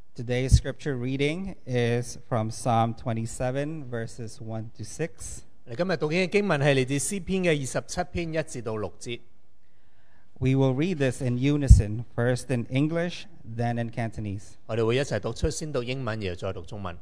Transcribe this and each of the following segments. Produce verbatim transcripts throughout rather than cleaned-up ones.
Today's scripture reading is from Psalm twenty-seven, verses one to six. 你今日讀經嘅經文係嚟自詩篇嘅二十七篇一至到六節。 We will read this in unison, first in English, then in Cantonese. 我哋會一齊讀出，先讀英文，然後再讀中文。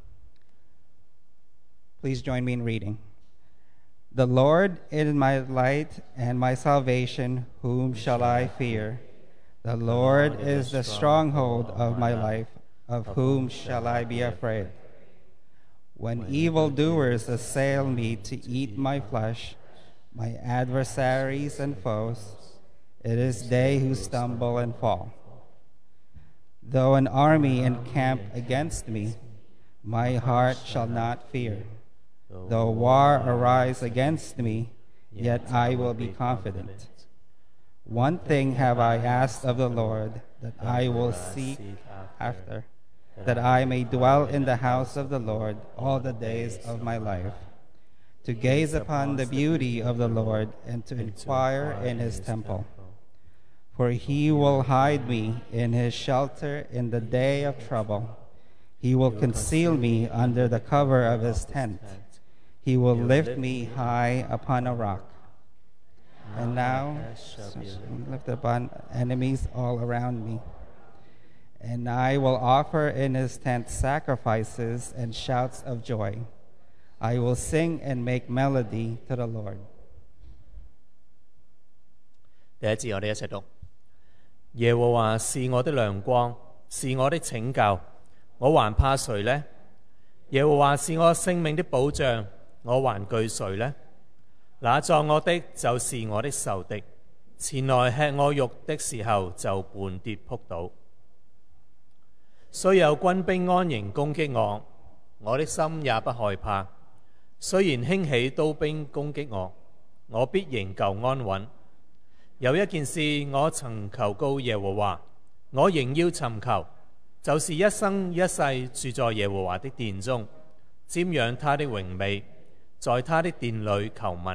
Please join me in reading. The Lord is my light and my salvation, whom shall I fear? The Lord is the stronghold of my life, of whom shall I be afraid? When evildoers assail me to eat my flesh, my adversaries and foes, it is they who stumble and fall. Though an army encamp against me, my heart shall not fear. Though war arise against me, yet I will be confident. One thing have I asked of the Lord, that I will seek after, that I may dwell in the house of the Lord all the days of my life, to gaze upon the beauty of the Lord and to inquire in his temple. For he will hide me in his shelter in the day of trouble. He will conceal me under the cover of his tent. He will lift me high upon a rock. And now, lift upon enemies all around me. And I will offer in his tent sacrifices and shouts of joy. I will sing and make melody to the Lord. 第一節我哋一齊讀。耶和華是我的亮光，是我的拯救，我還怕誰呢？耶和華是我性命的保障，我還懼誰呢？那撞我的就是我的仇敵，前來吃我肉的時候就絆跌仆倒。雖有軍兵安營攻擊我，我的心也不害怕。雖然興起刀兵攻擊我，我必仍舊安穩。有一件事我曾求告耶和華，我仍要尋求，就是一生一世住在耶和華的殿中，瞻仰他的榮美，在他的殿裏求問。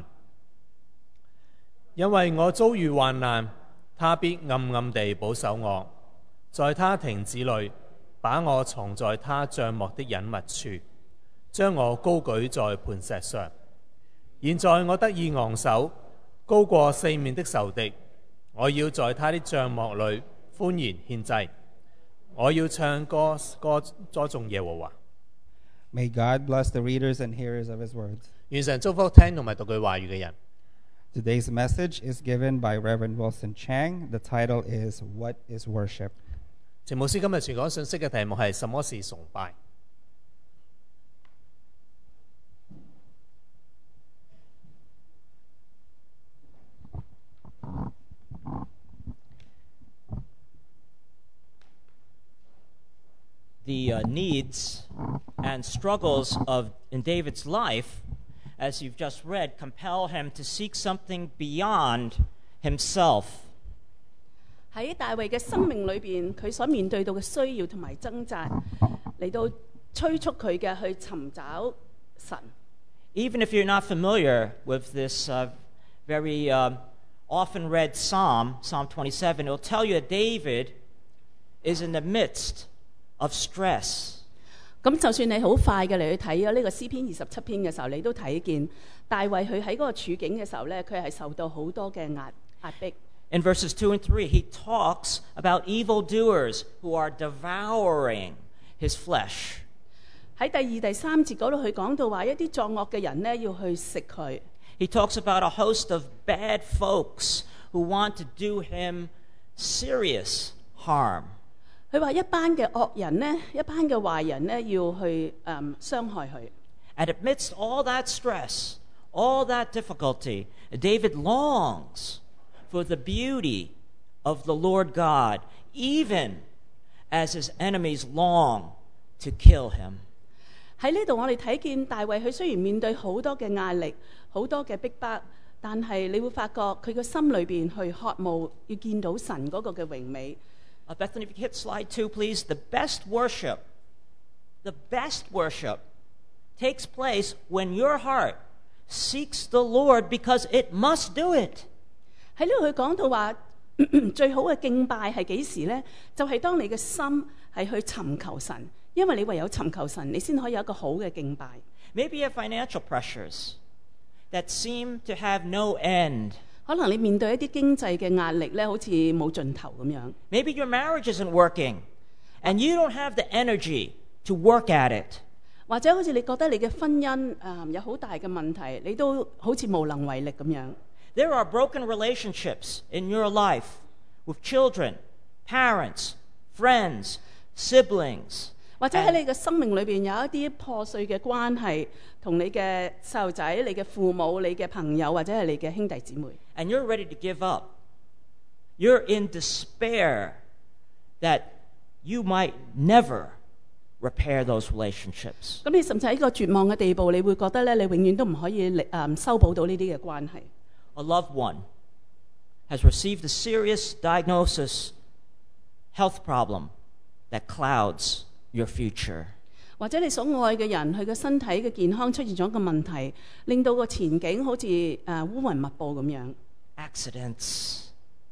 因為我遭遇患難，他必暗暗地保守我，在他亭子裏把我藏在他帳幕的隱密處，將我高舉在磐石上。現在我得以昂首，高過四面的仇敵。我要在他的帳幕裏歡然獻祭，我要唱歌歌歌頌耶和華。 May God bless the readers and hearers of his words. 願神祝福聽同埋讀佢話語嘅人。 Today's message is given by Reverend Wilson Chang. The title is What is Worship? 陳牧師今日傳講信息嘅題目係什麼是崇拜。 The uh, needs and struggles of in David's life, as you've just read, compel him to seek something beyond himself. 喺大衛嘅生命裏邊，佢所面對到嘅需要同埋掙扎，嚟到催促佢嘅去尋找神。 Even if you're not familiar with this uh, very uh, often read psalm, Psalm twenty-seven, it'll tell you that David is in the midst of stress. 咁就算你好快嘅嚟去睇咗呢個詩篇二十七篇嘅時候，你都睇見大衛佢喺嗰個處境嘅時候咧，佢係受到好多嘅壓壓迫。 In verses two and three, he talks about evildoers who are devouring his flesh. 喺第二、第三節嗰度，佢講到話一啲作惡嘅人咧要去食佢。 He talks about a host of bad folks who want to do him serious harm. 佢話一班嘅惡人呢，一班嘅壞人呢，要去誒傷害佢。 And amidst all that stress, all that difficulty, David longs for the beauty of the Lord God, even as his enemies long to kill him. 喺呢度我哋睇見大衛佢雖然面對好多嘅壓力，好多嘅逼迫，但係你會發覺佢個心裏邊去渴慕要見到神嗰個嘅榮美。 Uh, Bethany, if you hit slide two, please. The best worship, the best worship takes place when your heart seeks the Lord because it must do it. 喺呢度佢講到話最好嘅敬拜係幾時呢？就係、是、當你嘅心係去尋求神，因為你唯有尋求神，你先可以有一個好嘅敬拜。 Maybe you have financial pressures that seem to have no end. 可能你面對一啲經濟嘅壓力咧，好似冇盡頭咁樣。 Maybe your marriage isn't working, and you don't have the energy to work at it. 或者好似你覺得你嘅婚姻誒、呃、有好大嘅問題，你都好似無能為力咁樣。 There are broken relationships in your life with children, parents, friends, siblings. 或者喺你嘅生命裏邊有一啲破碎嘅關係，同你嘅細路仔、你嘅父母、你嘅朋友，或者係你嘅兄弟姊妹。 And you're ready to give up. You're in despair that you might never repair those relationships. 咁你甚至喺一個絕望嘅地步，你會覺得咧，你永遠都唔可以力誒修補到呢啲嘅關係。 A loved one has received a serious diagnosis, health problem that clouds your future. 或者你所愛嘅人，佢嘅身體嘅健康出現咗一個問題，令到個前景好似誒烏雲密佈咁樣。 Accidents,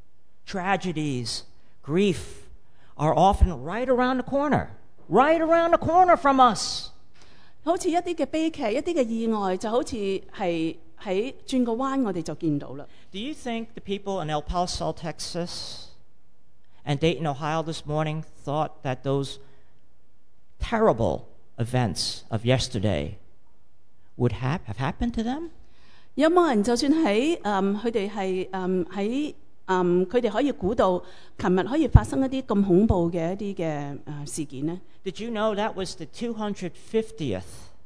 tragedies, grief are often right around the corner, right around the corner from us. 好似一啲嘅悲劇、一啲嘅意外，就好似係喺轉個彎，我哋就見到啦。 Do you think the people in El Paso, Texas, and Dayton, Ohio this morning thought that those terrible events of yesterday would have, have happened to them? 有冇人就算喺誒佢哋係誒喺誒佢哋可以估到琴日可以發生一啲咁恐怖嘅一啲嘅誒事件呢？ Did you know that was the two hundred fiftieth,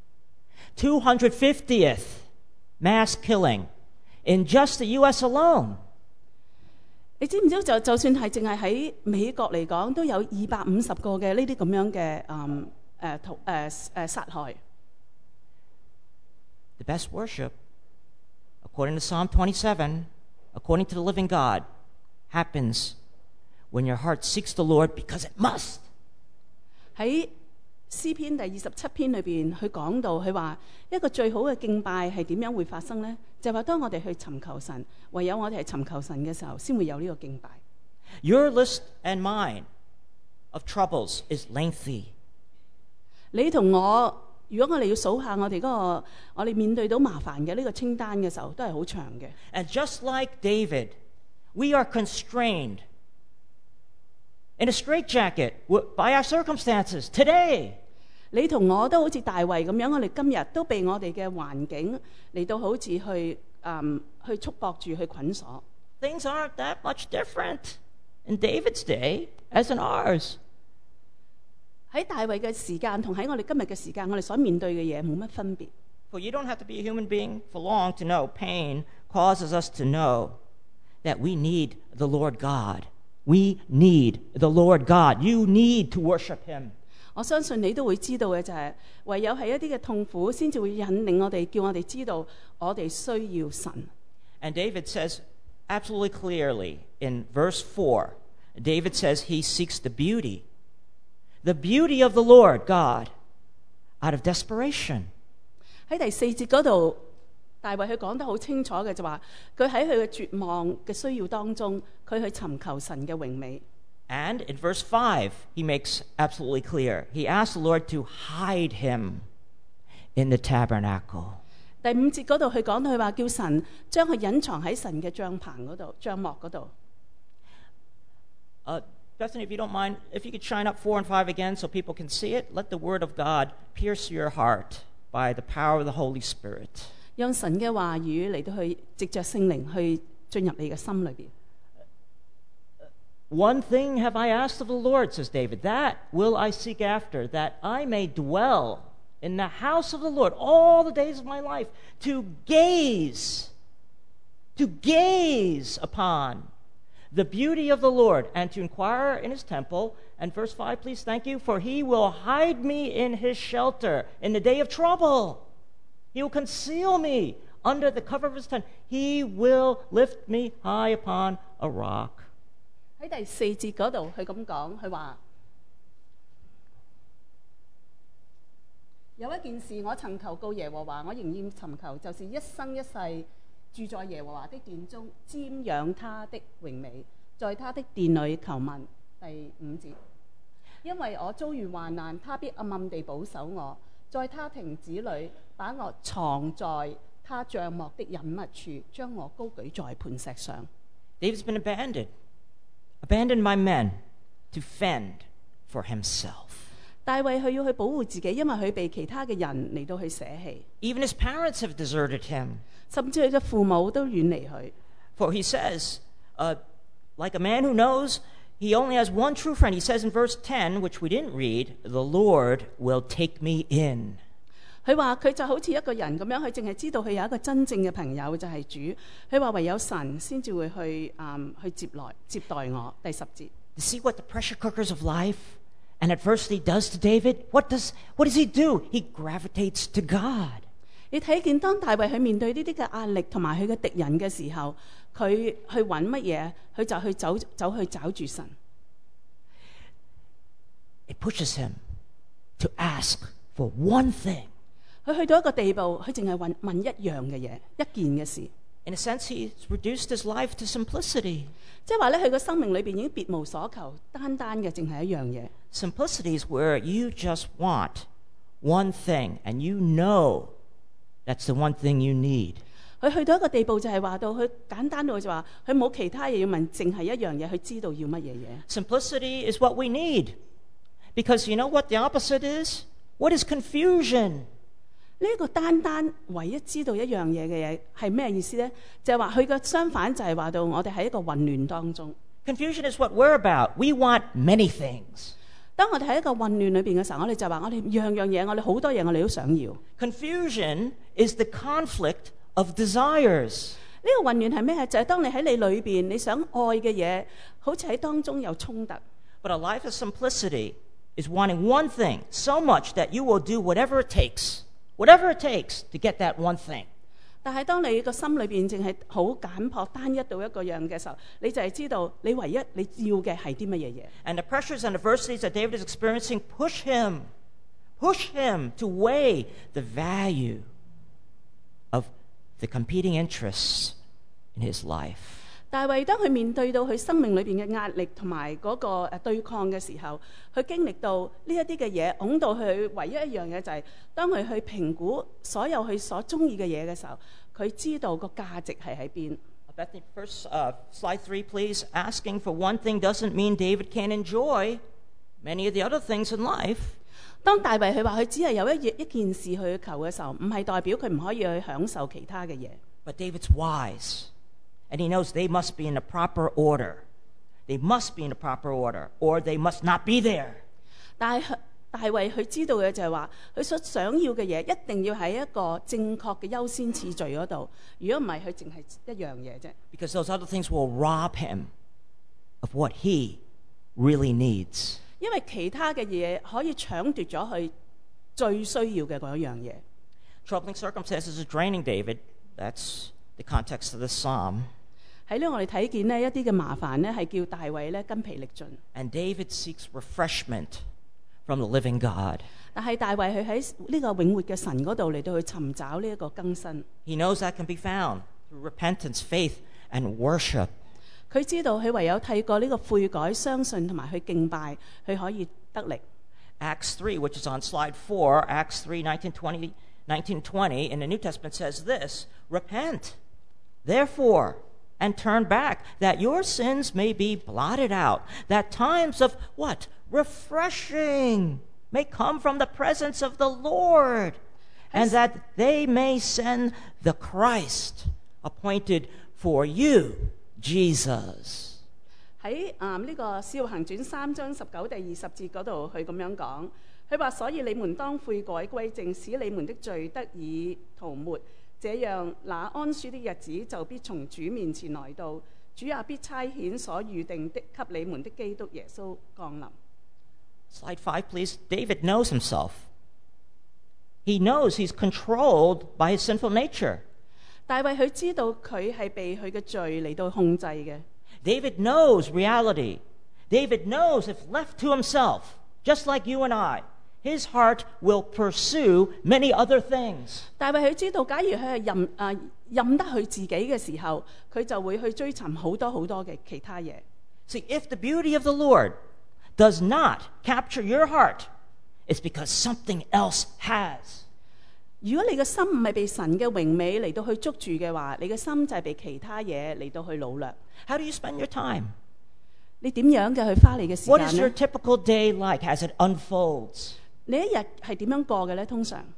two hundred fiftieth mass killing in just the U S alone? 你知唔知就就算係淨係喺美國嚟講，都有二百五十個嘅呢啲咁樣嘅誒誒屠誒誒殺害。 The best worship, according to Psalm twenty-seven, according to the living God, happens when your heart seeks the Lord because it must. 喺詩篇第二十七篇裏邊，佢講到佢話一個最好嘅敬拜係點樣會發生呢？就話當我哋去尋求神，唯有我哋係尋求神嘅時候，先會有呢個敬拜。 Your list and mine of troubles is lengthy. 你同我，如果我哋要數下我哋嗰個我哋面對到麻煩嘅呢個清單嘅時候，都係好長嘅。 And just like David, we are constrained in a straitjacket by our circumstances today. 你同我都好似大衛咁樣，我哋今日都被我哋嘅環境嚟到好似去嗯去束縛住、去捆鎖。 Things aren't that much different in David's day as in ours. 喺大衛嘅時間同喺我哋今日嘅時間，我哋所面對嘅嘢冇乜分別。 For you don't have to be a human being for long to know pain causes us to know that we need the Lord God. We need the Lord God. You need to worship Him. 我相信你都會知道嘅就係、是，唯有係一啲嘅痛苦，先至會引領我哋，叫我哋知道我哋需要神。 And David says absolutely clearly in verse four, David says he seeks the beauty, the beauty of the Lord God out of desperation. 喺第四節嗰度，大衛佢講得好清楚嘅就話，佢喺佢嘅絕望嘅需要當中，佢去尋求神嘅榮美。 And in verse five, he makes absolutely clear. He asks the Lord to hide him in the tabernacle. 第五節嗰度佢講到佢話叫神將佢隱藏喺神嘅帳棚嗰度、帳幕嗰度。 Uh, Bethany, if you don't mind, if you could shine up four and five again so people can see it, let the word of God pierce your heart by the power of the Holy Spirit. 讓神嘅話語嚟到去藉着聖靈去進入你嘅心裏邊。 One thing have I asked of the Lord, says David, that will I seek after, that I may dwell in the house of the Lord all the days of my life, to gaze, to gaze upon the beauty of the Lord, and to inquire in his temple. And verse five, please, thank you, for he will hide me in his shelter in the day of trouble. He will conceal me under the cover of his tent. He will lift me high upon a rock. 喺第四節嗰度，佢咁講，佢話有一件事我曾求告耶和華，我仍然尋求，就是一生一世住在耶和華的殿中，瞻仰他的榮美， 在他的殿裏求問。第五節，因為我遭遇患難，他必暗暗地保守我，在他亭子裏把我藏在他帳幕的隱密處，將我高舉在磐石上。 David's been abandoned, abandoned by men to fend for himself. 大衛佢要去保護自己，因為佢被其他嘅人嚟到去捨棄， Even his parents have deserted him. 甚至佢嘅父母都遠離佢。 For he says, uh, like a man who knows he only has one true friend, he says in verse ten, which we didn't read, the Lord will take me in. 佢話佢就好似一個人咁樣，佢淨係知道佢有一個真正嘅朋友就係主。佢話唯有神先至會去嗯去接來接待我。第十節， You see what the pressure cookers of life and adversity does to David? What does, what does he do? He gravitates to God. 你睇見當大衛去面對呢啲嘅壓力同埋佢嘅敵人嘅時候，佢去揾乜嘢？佢就去走走去找住神。 It pushes him to ask for one thing. 佢去到一個地步，佢淨係問問一樣嘅嘢，一件嘅事。 In a sense, he's reduced his life to simplicity. 即係話咧，佢個生命裏邊已經別無所求，單單嘅淨係一樣嘢。 Simplicity is where you just want one thing, and you know that's the one thing you need. 佢去到一個地步就係話到，佢簡單到就話，佢冇其他嘢要問，淨係一樣嘢，佢知道要乜嘢嘢。 Simplicity is what we need. Because you know what the opposite is? What is confusion? 呢一個單單唯一知道一樣嘢嘅嘢係咩意思呢？就係話佢嘅相反就係話到我哋喺一個混亂當中。 Confusion is what we're about. We want many things. 當我哋喺一個混亂裏邊嘅時候，我哋就話我哋樣樣嘢，我哋好多嘢我哋都想要。呢 Confusion is the conflict of desires. 個混亂係咩？就係當你喺你裏邊你想愛嘅嘢，好似喺當中有衝突。 But a life of simplicity is wanting one thing so much that you will do whatever it takes, whatever it takes to get that one thing. 但係當你個心裏邊淨係好簡樸單一到一個樣嘅時候，你就係知道你唯一你要嘅係啲乜嘢嘢。 And the pressures and adversities that David is experiencing push him, push him to weigh the value of the competing interests in his life. 大衛當佢面對到佢生命裏邊嘅壓力同埋嗰個誒對抗嘅時候，佢經歷到呢一啲嘅嘢，拱到佢唯一一樣嘢就係、是、當佢去評估所有佢所中意嘅嘢嘅時候，佢知道個價值係喺邊。 Bethany, first, uh, slide three, please. Asking for one thing doesn't mean David can't enjoy many of the other things in life. 當大衛佢話佢只係有一一件事去求嘅時候，唔係代表佢唔可以去享受其他嘅嘢。 But David's wise, and he knows they must be in the proper order. They must be in the proper order, or they must not be there. 但係大衛佢知道嘅就係話，佢所想要嘅嘢一定要喺一個正確嘅優先次序嗰度。如果唔係，佢淨係一樣嘢啫。 Because those other things will rob him of what he really needs. 因為其他嘅嘢可以搶奪咗佢最需要嘅嗰樣嘢。 Troubling circumstances are draining David. That's the context of this psalm. 喺呢，我哋睇見呢一啲嘅麻煩呢，係叫大衛呢筋疲力盡。 And David seeks refreshment from the living God. 但係大衛佢喺呢個永活嘅神嗰度嚟到去尋找呢一個更新。 He knows that can be found through repentance, faith, and worship. 佢知道佢唯有透過呢個悔改、相信同埋去敬拜，佢可以得力。 Acts three, which is on slide four, Acts three, nineteen, twenty, nineteen, twenty, in the New Testament says this, Repent, therefore, and turn back, that your sins may be blotted out, that times of what? Refreshing may come from the presence of the Lord, and that they may send the Christ appointed for you, Jesus. 喺啊呢個《使徒行傳》三章十九第二十節嗰度，佢咁樣講，佢話：所以你們當悔改歸正，使你們的罪得以塗抹，這樣那安舒的日子就必從主面前來到，主也必差遣所預定的給你們的基督耶穌降臨。 Slide five, please. David knows himself. He knows he's controlled by his sinful nature. 大衛佢知道佢係被佢嘅罪嚟到控制嘅。 David knows reality. David knows if left to himself, just like you and I, his heart will pursue many other things. 大衛佢知道，假如佢係任啊任得佢自己嘅時候，佢就會去追尋好多好多嘅其他嘢。 See, if the beauty of the Lord does not capture your heart, it's because something else has. 如果你嘅心唔係被神嘅榮美嚟到去捉住嘅話，你嘅心就係被其他嘢嚟到去擄掠。 How do you spend your time? 你點樣嘅去花你嘅時 What is 間 your 呢？ typical day like as it unfolds? 你一日係點樣過嘅呢？通常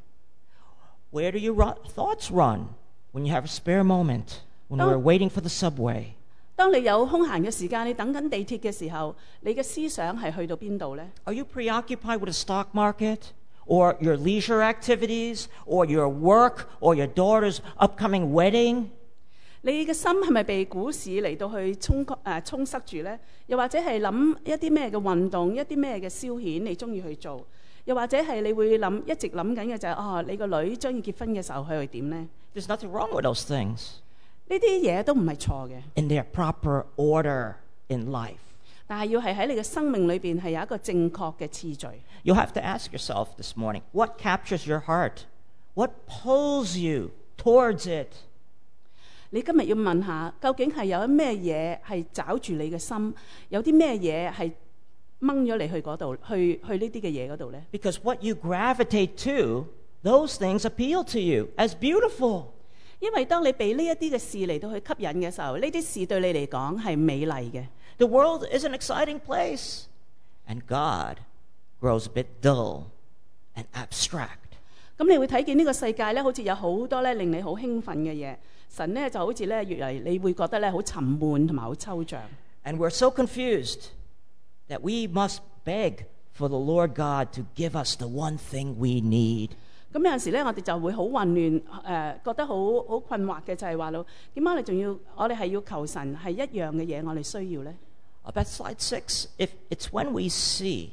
Where do your ru- thoughts run when you have a spare moment, when Don't- we're waiting for the subway? 當你有空閒嘅時間，你等緊地鐵嘅時候，你嘅思想係去到邊度呢？ Are you preoccupied with the stock market, or your leisure activities, or your work, or your daughter's upcoming wedding? 你嘅心係咪被股市嚟到去充誒、呃、充塞住呢？又或者係諗一啲咩嘅運動，一啲咩嘅消遣，你中意去做？又或者係你會諗一直諗緊嘅就係、哦，你個女將要結婚嘅時候，佢會點呢？ There's nothing wrong with those things 呢啲嘢都唔係錯嘅， in their proper order in life. 但係要係喺你嘅生命裏邊係有一個正確嘅次序。 You'll have to ask yourself this morning, what captures your heart? What pulls you towards it? 你今日要問下，究竟係有啲咩嘢係找住你嘅心，有啲咩嘢係掹咗你去嗰度，去去呢啲嘅嘢嗰度呢？ Because what you gravitate to, those things appeal to you as beautiful. 因為當你被呢一啲嘅事嚟到去吸引嘅時候，呢啲事對你嚟講係美麗嘅。 The world is an exciting place, and God grows a bit dull and abstract. 咁你會睇見呢個世界咧，好似有好多咧令你好興奮嘅嘢，神咧就好似咧越嚟你會覺得咧好沉悶同埋好抽象。 And we're so confused that we must beg for the Lord God to give us the one thing we need. 咁有陣時咧，我哋就會好混亂，誒、呃、覺得好好困惑嘅就係話咯，點解我哋仲要我哋係要求神係一樣嘅嘢，我哋需要咧？ Up at slide six, if it's when we see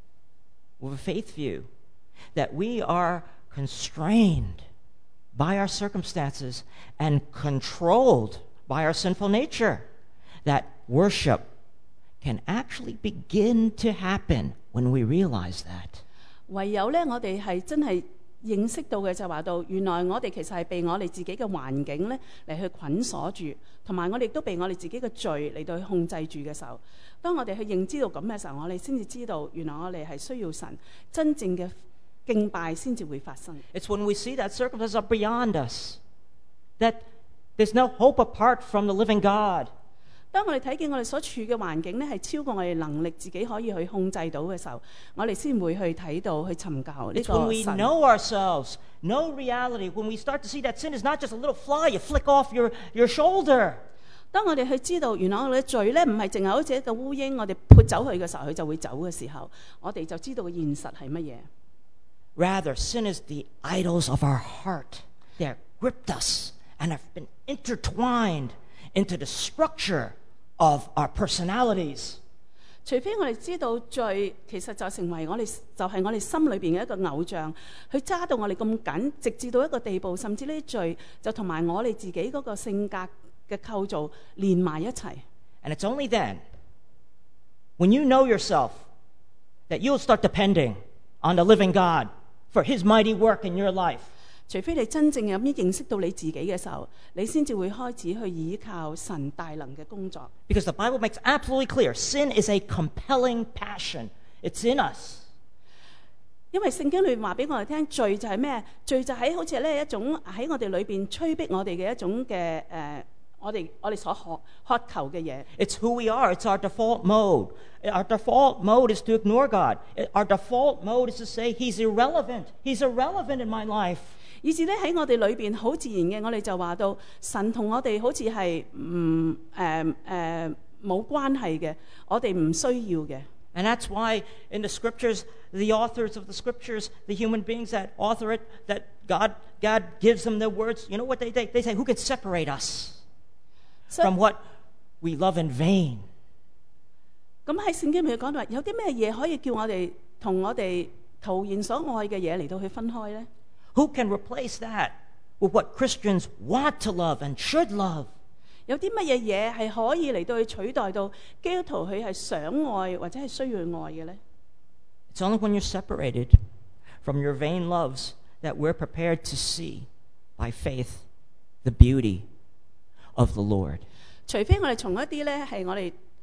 with a faith view that we are constrained by our circumstances and controlled by our sinful nature, that worship can actually begin to happen when we realize that. 唯有咧，我哋係真係認識到嘅就係話到，原來我哋其實係被我哋自己嘅環境咧嚟去捆鎖住，同埋我哋亦都被我哋自己嘅罪嚟到去控制住嘅時候，當我哋去認知到咁嘅時候，我哋先至知道原來我哋係需要神真正嘅敬拜先至會發生。 It's when we see that circumstances are beyond us, that there's no hope apart from the living God. 當我哋睇見我哋所處嘅環境咧係超過我哋能力自己可以去控制到嘅時候，我哋先會去睇到去尋求呢 It's when 個 we 神。 know ourselves, know reality, when we start to see that sin is not just a little fly you flick off your, your shoulder. 當我哋去知道原來我哋嘅罪咧唔係淨係好似一個烏蠅，我哋潑走佢嘅時候，佢就會走嘅時候，我哋就知道個現實係乜嘢。 Rather, sin is the idols of our heart. They're gripped us and have been intertwined into the structure of our personalities. 除非我哋知道罪其實就成為我哋就係、是、我哋心裏邊嘅一個偶像，去揸到我哋咁緊，直至到一個地步，甚至呢啲罪就同埋我哋自己嗰個性格嘅構造連埋一齊。 And it's only then, when you know yourself, that you'll start depending on the living God for His mighty work in your life. 除非你真正有咁認識到你自己嘅時候，你先至會開始去依靠神大能嘅工作。 Because the Bible makes absolutely clear, sin is a compelling passion. It's in us. 因為聖經裏面話俾我哋聽，罪就係咩？罪就係好似咧一種喺我哋裏邊催逼我哋嘅一種嘅誒、呃，我哋我哋所渴渴求嘅嘢。 It's who we are. It's our default mode. Our default mode is to ignore God. Our default mode is to say, He's irrelevant. He's irrelevant in my life. 以至咧喺我哋裏邊好自然嘅，我哋就話到神同我哋好似係唔誒誒冇關係嘅，我哋唔需要嘅。 And that's why in the scriptures, the authors of the scriptures, the human beings that author it, that God God gives them their words, you know what they say? They say, who can separate us from what we love in vain? 咁喺聖經裏面講到話，有啲咩嘢可以叫我哋同我哋徒然所愛嘅嘢嚟到去分開咧？ Who can replace that with what Christians want to love and should love? 有啲乜嘢嘢係可以嚟到去取代到基督徒佢係想愛或者係需要愛嘅咧？ It's only when you're separated from your vain loves that we're prepared to see by faith the beauty of the Lord. 除非我哋從一啲咧係我哋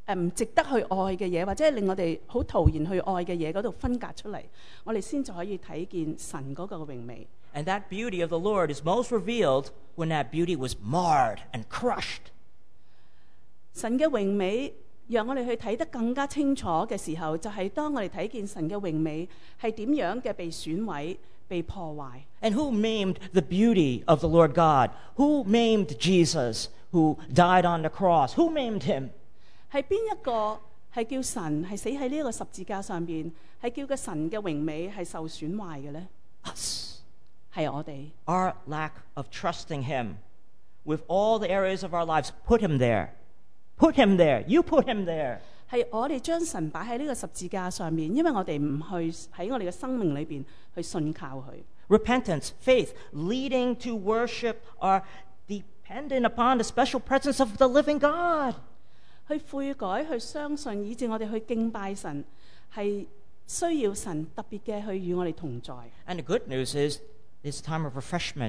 誒唔值得去愛嘅嘢，或者令我哋好徒然去愛嘅嘢嗰度分隔出嚟，我哋先至可以睇見神嗰個榮美。 And that beauty of the Lord is most revealed when that beauty was marred and crushed. 神嘅榮美讓我哋去睇得更加清楚嘅時候，就係當我哋睇見神嘅榮美係點樣嘅被損毀、被破壞。 And who maimed the beauty of the Lord God? Who maimed Jesus, who died on the cross? Who maimed him? 係邊一個係叫神係死喺呢個十字架上邊，係叫嘅神嘅榮美係受損壞嘅呢？ Us. 係我哋。 Our lack of trusting him with all the areas of our lives put him there. Put him there. You put him there. 係我哋將神擺喺呢個十字架上面，因為我哋唔去喺我哋嘅生命裏邊去信靠佢。 Repentance, faith, leading to worship are dependent upon the special presence of the living God. 去悔改、去相信，以致我哋去敬拜神，係需要神特別嘅去與我哋同在。 And the good news is, this time of refreshment,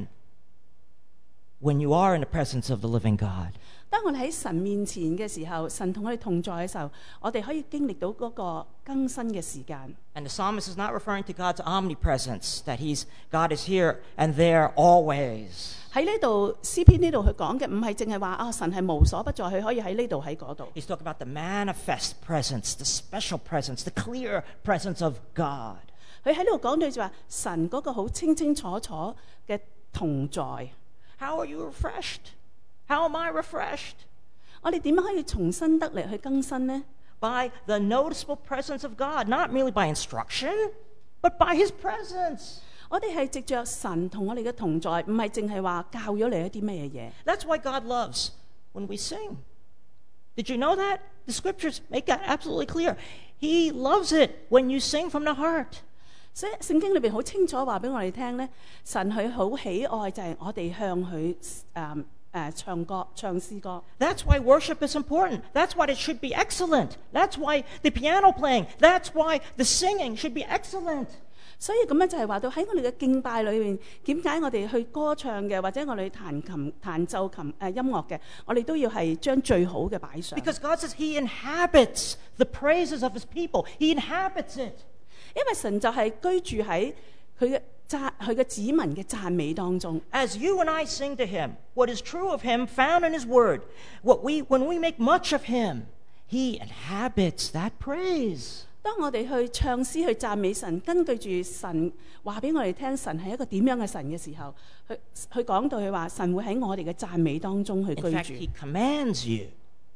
when you are in the presence of the living God. 當我哋喺神面前嘅時候，神同我哋同在嘅時候，我哋可以經歷到嗰個更新嘅時間。 And the psalmist is not referring to God's omnipresence, that he's God is here and there always. 喺呢度詩篇呢度佢講嘅唔係淨係話啊神係無所不在，佢可以喺呢度喺嗰度。 He's talking about the manifest presence, the special presence, the clear presence of God. 佢喺呢度講到就話神嗰個好清清楚楚嘅同在。 How are you refreshed? How am I refreshed? 我哋點樣可以重新得嚟去更新呢？ By the noticeable presence of God, not merely by instruction, but by his presence. 我哋係藉着神同我哋嘅同在，唔係淨係話教咗你一啲咩嘢。 That's why God loves when we sing. Did you know that? The scriptures make that absolutely clear. He loves it when you sing from the heart. 所以聖經裏邊好清楚話俾我哋聽咧，神佢好喜愛就係我哋向佢誒誒唱歌、唱詩歌。 That's why worship is important. That's why it should be excellent. That's why the piano playing. That's why the singing should be excellent. 所以咁樣就係話到喺我哋嘅敬拜裏面，點解我哋去歌唱嘅，或者我哋彈琴、彈奏琴誒、呃、音樂嘅，我哋都要係將最好嘅擺上。 Because God says he inhabits the praises of his people. He inhabits it. 因為神就係居住喺佢嘅讚佢嘅子民嘅讚美當中。 As you and I sing to him, what is true of him found in his word, what we when we make much of him, he inhabits that praise. 當我哋去唱詩去讚美神，根據住神話俾我哋聽，神係一個點樣嘅神嘅時候，佢佢講到佢話神會喺我哋嘅讚美當中去 In fact, 居 he 住。 commands you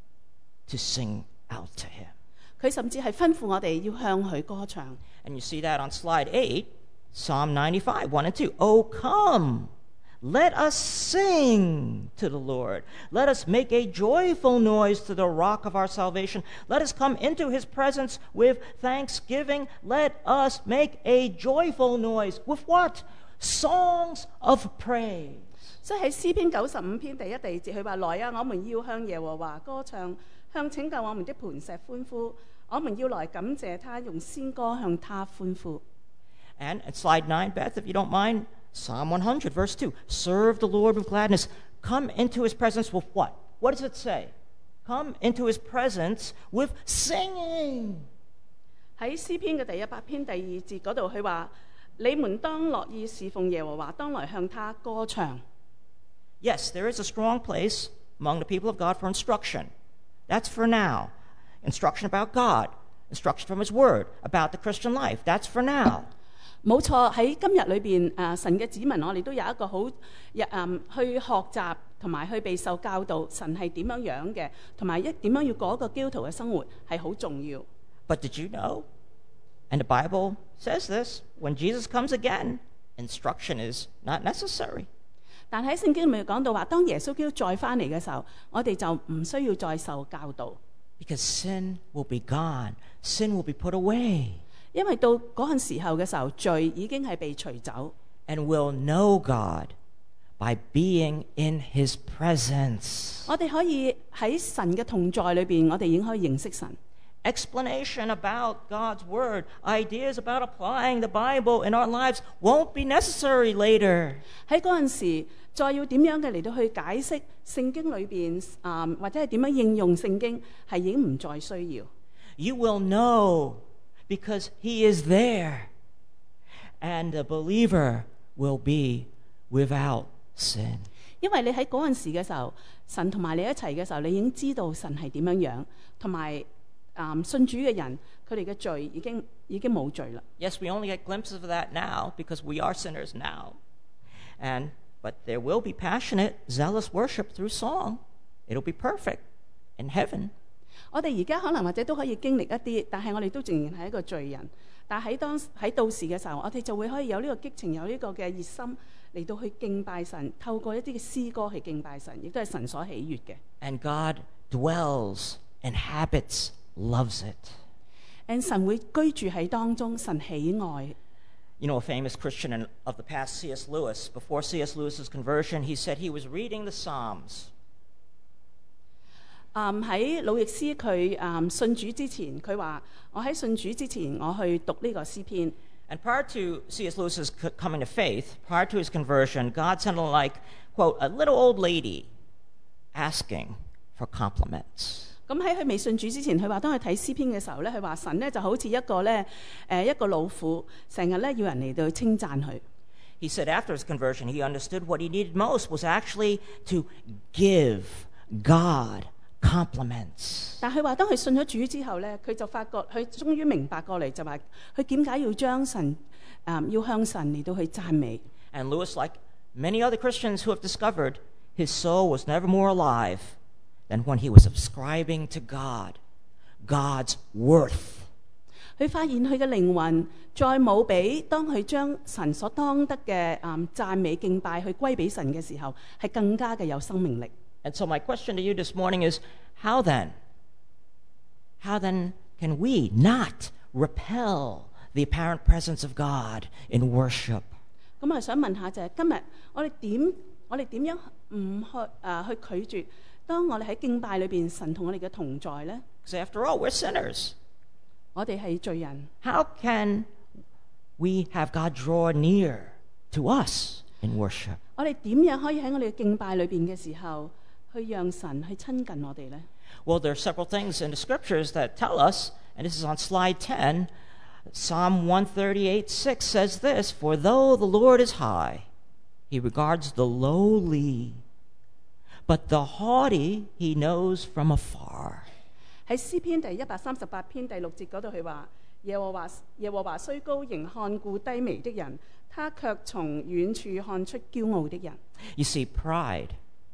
to sing out to him. 佢甚至係吩咐我哋要向佢歌唱。 And you see that on slide eight, Psalm ninety-five, one and two. Oh, come, let us sing to the Lord. Let us make a joyful noise to the rock of our salvation. Let us come into his presence with thanksgiving. Let us make a joyful noise. With what? Songs of praise. 所以喺詩篇九十五篇第一、第二節，佢話：來啊，我們要向耶和華歌唱，向拯救我們的磐石歡呼。我們要來感謝他，用仙歌向他歡呼。 And at slide nine, Beth, if you don't mind, Psalm one hundred, verse two. Serve the Lord with gladness. Come into his presence with what? What does it say? Come into his presence with singing. 喺詩篇嘅第一百篇第二節嗰度，佢話：你們當樂意侍奉耶和華，當來向他歌唱。 Yes, there is a strong place among the people of God for instruction. That's for now. Instruction about God. Instruction from his word. About the Christian life. That's for now. 冇錯，喺今日裏邊，誒、神嘅子民，我哋都有一個好，誒、去學習同埋去備受教導，神係點樣樣嘅，同埋一點樣要過一個基督徒嘅生活係好重要。 But did you know? And the Bible says this. When Jesus comes again, instruction is not necessary. 但喺聖經裏面講到話，當耶穌基督再翻嚟嘅時候，我哋就唔需要再受教導， Because sin will be gone. Sin will be put away. 因為到嗰陣時候嘅時候，罪已經係被除走。 And we'll know God by being in his presence. 我哋可以喺神嘅同在裏邊，我哋已經可以認識神。 explanation about God's Word, ideas about applying the Bible in our lives won't be necessary later. 喺嗰陣時，再要點樣嘅嚟到去解釋聖經裏邊啊、或者係點樣應用聖經，係已經唔再需要。 You will know because He is there, and the believer will be without sin. 因為你喺嗰陣時嘅時候，神同埋你一齊嘅時候，你已經知道神係點樣樣，同埋啊信主嘅人，佢哋嘅罪已經已經冇罪啦。 Yes, we only get glimpses of that now because we are sinners now. And but there will be passionate, zealous worship through song. It'll be perfect in heaven. 我哋而家可能或者都可以經歷一啲，但係我哋都仍然係一個罪人。但喺當喺到時嘅時候，我哋就會可以有呢個激情，有呢個嘅熱心嚟到去敬拜神，透過一啲嘅詩歌去敬拜神，亦都係神所喜悅嘅。 And God dwells, inhabits, loves it. And 神會居住喺當中，神喜愛。 You know, a famous Christian in, of the past, C S Lewis, before C S Lewis's conversion, he said he was reading the Psalms. 嗯喺魯易斯佢嗯信主之前，佢話：我喺信主之前，我去讀呢個詩篇。 And prior to C S Lewis's c- coming to faith, prior to his conversion, God sounded like, quote, a little old lady asking for compliments. 咁喺佢未信主之前，佢話當佢睇詩篇嘅時候咧，佢話神咧就好似一個咧誒一個老婦，成日咧要人嚟到去稱讚佢。 He said after his conversion, he understood what he needed most was actually to give God compliments. 但佢話當佢信咗主之後咧，佢就發覺佢終於明白過嚟，就話佢點解要將神誒、嗯、要向神嚟到去讚美。 And Lewis, like many other Christians who have discovered, his soul was never more alive than when he was subscribing to God, God's worth. 佢發現佢嘅靈魂再冇比當佢將神所當得嘅誒讚美敬拜去歸俾神嘅時候，係更加嘅有生命力。 And so my question to you this morning is, how then? How then can we not repel the apparent presence of God in worship? 咁我想問下就係、今日我哋點我哋點樣唔去誒、呃、去拒絕？當我哋喺敬拜裏邊，神同我哋嘅同在咧， Because after all, we're sinners. 我哋係罪人。 How can we have God draw near to us in worship? 我哋點樣可以喺我哋嘅敬拜裏邊嘅時候，去讓神去親近我哋咧？ Well, there are several things in the scriptures that tell us, and this is on slide ten. Psalm one thirty-eight six says this, For though the Lord is high, he regards the lowly, but the haughty he knows from afar. 喺詩篇第一百三十八篇第六節嗰度，佢話：耶和華耶和華雖高，仍看顧低微的人，他卻從遠處看出驕傲的人。 You see, pride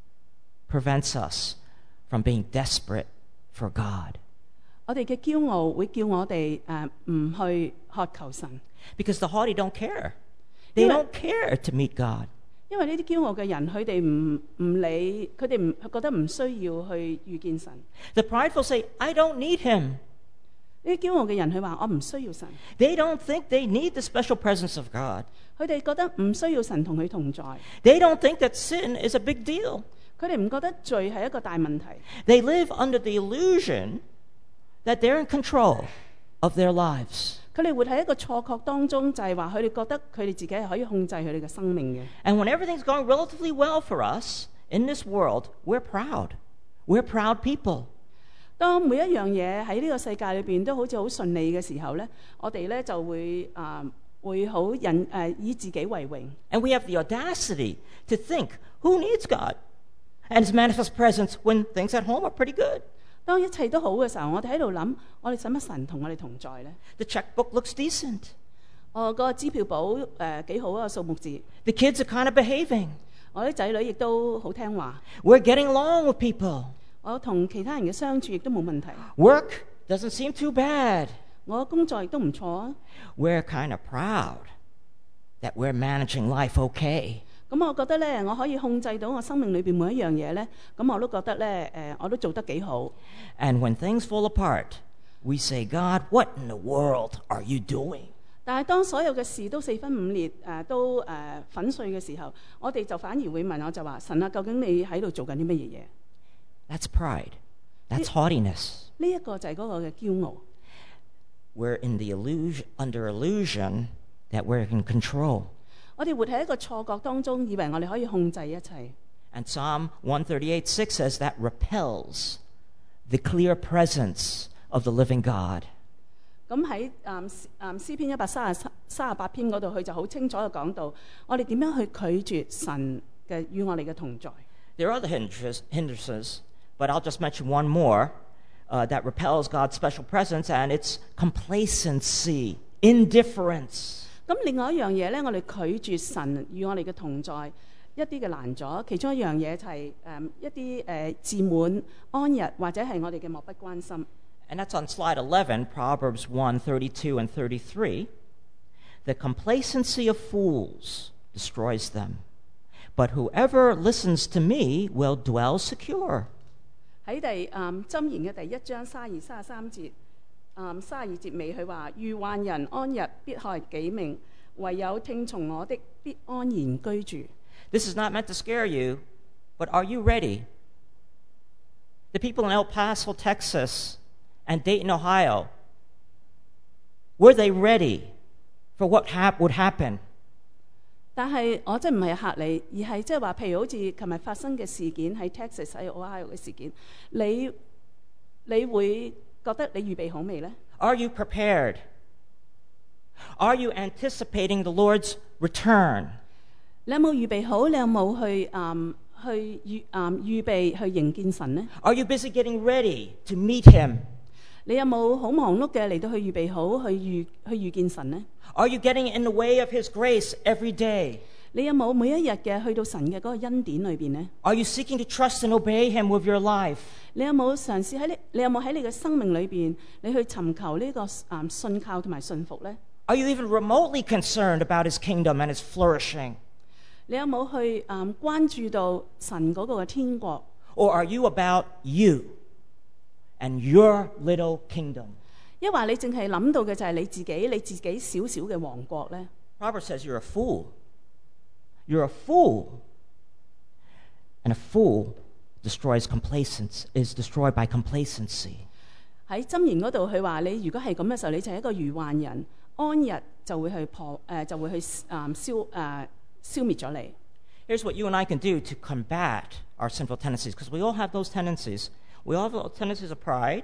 prevents us from being desperate for God. 我哋嘅驕傲會叫我哋誒唔去渴求神， Because the haughty don't care. They Yeah. don't care to meet God. 因為呢啲驕傲嘅人，佢哋唔唔理，佢哋唔覺得唔需要去遇見神。 The prideful say, I don't need him. 呢啲驕傲嘅人，佢話我唔需要神， They don't think they need the special presence of God. 佢哋覺得唔需要神同佢同在， They don't think that sin is a big deal. 佢哋唔覺得罪係一個大問題。 They live under the illusion that they're in control of their lives. 佢哋活喺一個錯覺當中，就係話佢哋覺得佢哋自己係可以控制佢哋嘅生命嘅。 And when everything's going relatively well for us in this world, we're proud. We're proud people. 當每一樣嘢喺呢個世界裏邊都好似好順利嘅時候咧，我哋咧就會啊、呃、會好引誒、呃、以自己為榮。 And we have the audacity to think, who needs God? And his manifest presence when things at home are pretty good. 當一切都好嘅時候，我哋喺度諗：我哋使乜神同我哋同在咧？ The checkbook looks decent. 我個支票簿誒幾好啊，數目字。 The kids are kind of behaving. 我啲仔女亦都好聽話。 We're getting along with people. 我同其他人嘅相處亦都冇問題。 Work doesn't seem too bad. 我工作亦都唔錯啊。 We're kind of proud that we're managing life okay. 咁我覺得咧，我可以控制到我生命裏邊每一樣嘢咧，咁我都覺得咧，誒、我都做得幾好。 And when things fall apart, we say, God, what in the world are you doing? 但係當所有嘅事都四分五裂，誒、都誒、粉碎嘅時候，我哋就反而會問，我就話：神啊，究竟你喺度做緊啲乜嘢嘢？ That's pride. That's haughtiness. 呢一個就係嗰個嘅驕傲。 We're in the illusion, under illusion that we're in control. 我哋活喺一個錯覺當中，以為我哋可以控制一切。 And Psalm one thirty-eight six says that repels the clear presence of the living God. 咁喺誒誒詩篇一百三十三十八篇嗰度，佢就好清楚嘅講到，我哋點樣去拒絕神嘅與我哋嘅同在。 There are other hindrances, hindrances but I'll just mention one more uh, that repels God's special presence, and it's complacency, indifference. 咁另外一樣嘢咧，我哋拒絕神與我哋嘅同在，一啲嘅難阻，其中一樣嘢就係、誒、一啲誒、呃、自滿、安逸或者係我哋嘅漠不關心。 And that's on slide eleven, Proverbs one thirty-two and thirty-three. The complacency of fools destroys them, but whoever listens to me will dwell secure. 喺第誒箴言嘅第一章三二三十三節，誒三二節尾佢話：愚頑人安逸，必害己命；唯有聽從我的，必安然居住。 This is not meant to scare you, but are you ready? The people in El Paso, Texas, and Dayton, Ohio, were they ready for what hap- would happen? 但係我真唔係嚇你，而係即係話，譬如好似琴日發生嘅事件喺 Texas 喺 Ohio 嘅事件，你你會覺得你預備好未呢？ Are you prepared? Are you anticipating the Lord's return? 你有冇預備好？你有冇去嗯去預嗯預備去迎見神呢？ Are you busy getting ready to meet Him? 你有冇好忙碌嘅嚟到去預備好去遇去遇見神呢？ Are you getting in the way of His grace every day? 你有冇每一日嘅去到神嘅嗰個恩典裏邊呢？ Are you seeking to trust and obey Him with your life? 你有冇嘗試喺你你有冇喺你嘅生命裏邊，你去尋求呢、這個嗯信靠同埋信服呢？ Are you even remotely concerned about His kingdom and His flourishing? 你有冇去嗯關注到神嗰個嘅天國？ Or are you about you and your little kingdom? 抑或你淨係諗到嘅就係你自己，你自己小小嘅王國呢？ Proverbs says you're a fool. You're a fool. And a fool destroys complacency, is destroyed by complacency. 喺箴言嗰度，佢話你如果係咁嘅時候，你就係一個愚頑人，安逸就會去破誒、呃，就會去誒、嗯、消誒、呃、消滅咗你。 Here's what you and I can do to combat our sinful tendencies, because we all have those tendencies. We all have the tendencies of pride.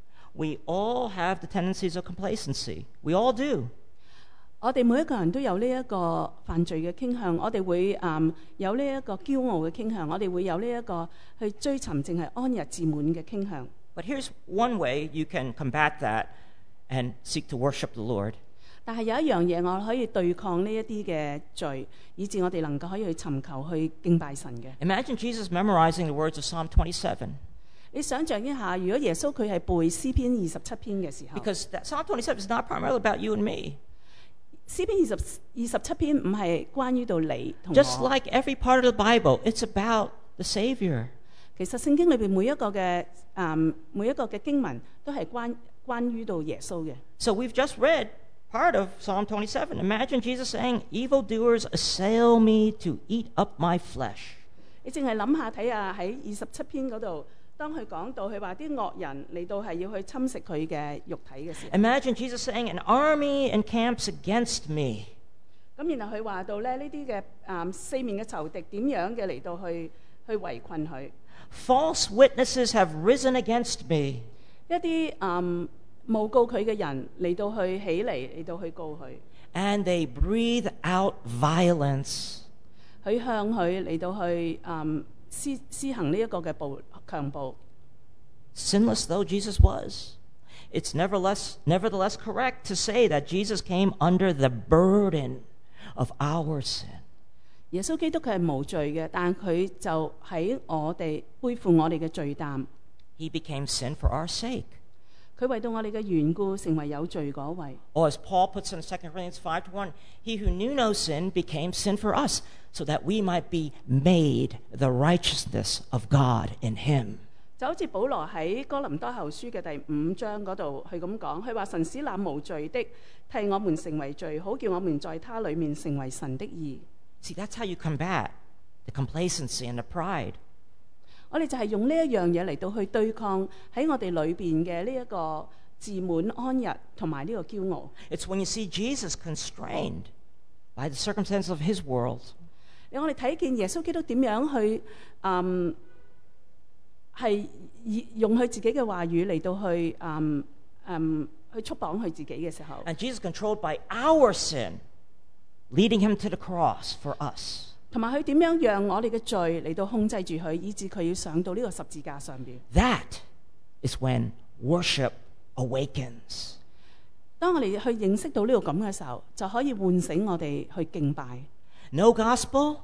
We all have the tendencies of complacency. We all do. 我哋每一個人都有呢一個犯罪嘅傾向，我哋會誒、嗯、有呢一個驕傲嘅傾向，我哋會有呢一個去追尋淨係安逸自滿嘅傾向。 But here's one way you can combat that and seek to worship the Lord. 但係有一樣嘢我可以對抗呢一啲嘅罪，以致我哋能夠可以去尋求去敬拜神嘅。 Imagine Jesus memorizing the words of Psalm twenty-seven. 你想象一下，如果耶穌佢係背詩篇二十七篇嘅時候， Because that Psalm twenty-seven is not primarily about you and me. 詩篇二十二十七篇唔係關於到你同 Just 我。 like every part of the Bible, it's about the Savior. 其實聖經裏邊每一個嘅誒、嗯、每一個嘅經文都係關關於到耶穌嘅。 So we've just read part of Psalm twenty-seven. Imagine Jesus saying, "Evildoers assail me to eat up my flesh." 你淨係諗下睇下喺二十七篇嗰度，當佢講到佢話啲惡人嚟到係要去侵蝕佢嘅肉體嘅時候， Imagine Jesus saying, "An army encamps against me." 咁然後佢話到咧呢啲嘅誒四面嘅仇敵點樣嘅嚟到去去圍困佢， False witnesses have risen against me. 一啲誒誣告佢嘅人嚟到去起嚟嚟到去告佢， And they breathe out violence. 佢向佢嚟到去誒施施行呢一個嘅暴強暴。 Sinless though Jesus was, it's nevertheless, nevertheless correct to say that Jesus came under the burden of our sin. 耶穌基督佢係無罪嘅，但佢就喺我哋背負我哋嘅罪擔， He became sin for our sake. 佢為到我哋嘅緣故成為有罪嗰位。 Or as Paul puts in Second Corinthians five to one, he who knew no sin became sin for us, so that we might be made the righteousness of God in him. 就好似保羅喺哥林多後書嘅第五章嗰度，佢咁講，佢話神使那無罪的替我們成為罪，好叫我們在他裡面成為神的義。 See, that's how you combat the complacency and the pride. 我哋就係用呢一樣嘢嚟到去對抗喺我哋裏邊嘅呢一個自滿安逸同埋呢個驕傲。 It's when you see Jesus constrained by the circumstances of his world. 我哋睇見耶穌基督點樣去嗯係用佢自己嘅話語嚟到去嗯嗯去束綁佢自己嘅時候， And Jesus controlled by our sin, leading him to the cross for us. 同埋佢點樣讓我哋嘅罪嚟到控制住佢，以致佢要上到呢個十字架上邊。 That is when worship awakens. 當我哋去認識到呢個咁嘅時候，就可以喚醒我哋去敬拜。 No gospel,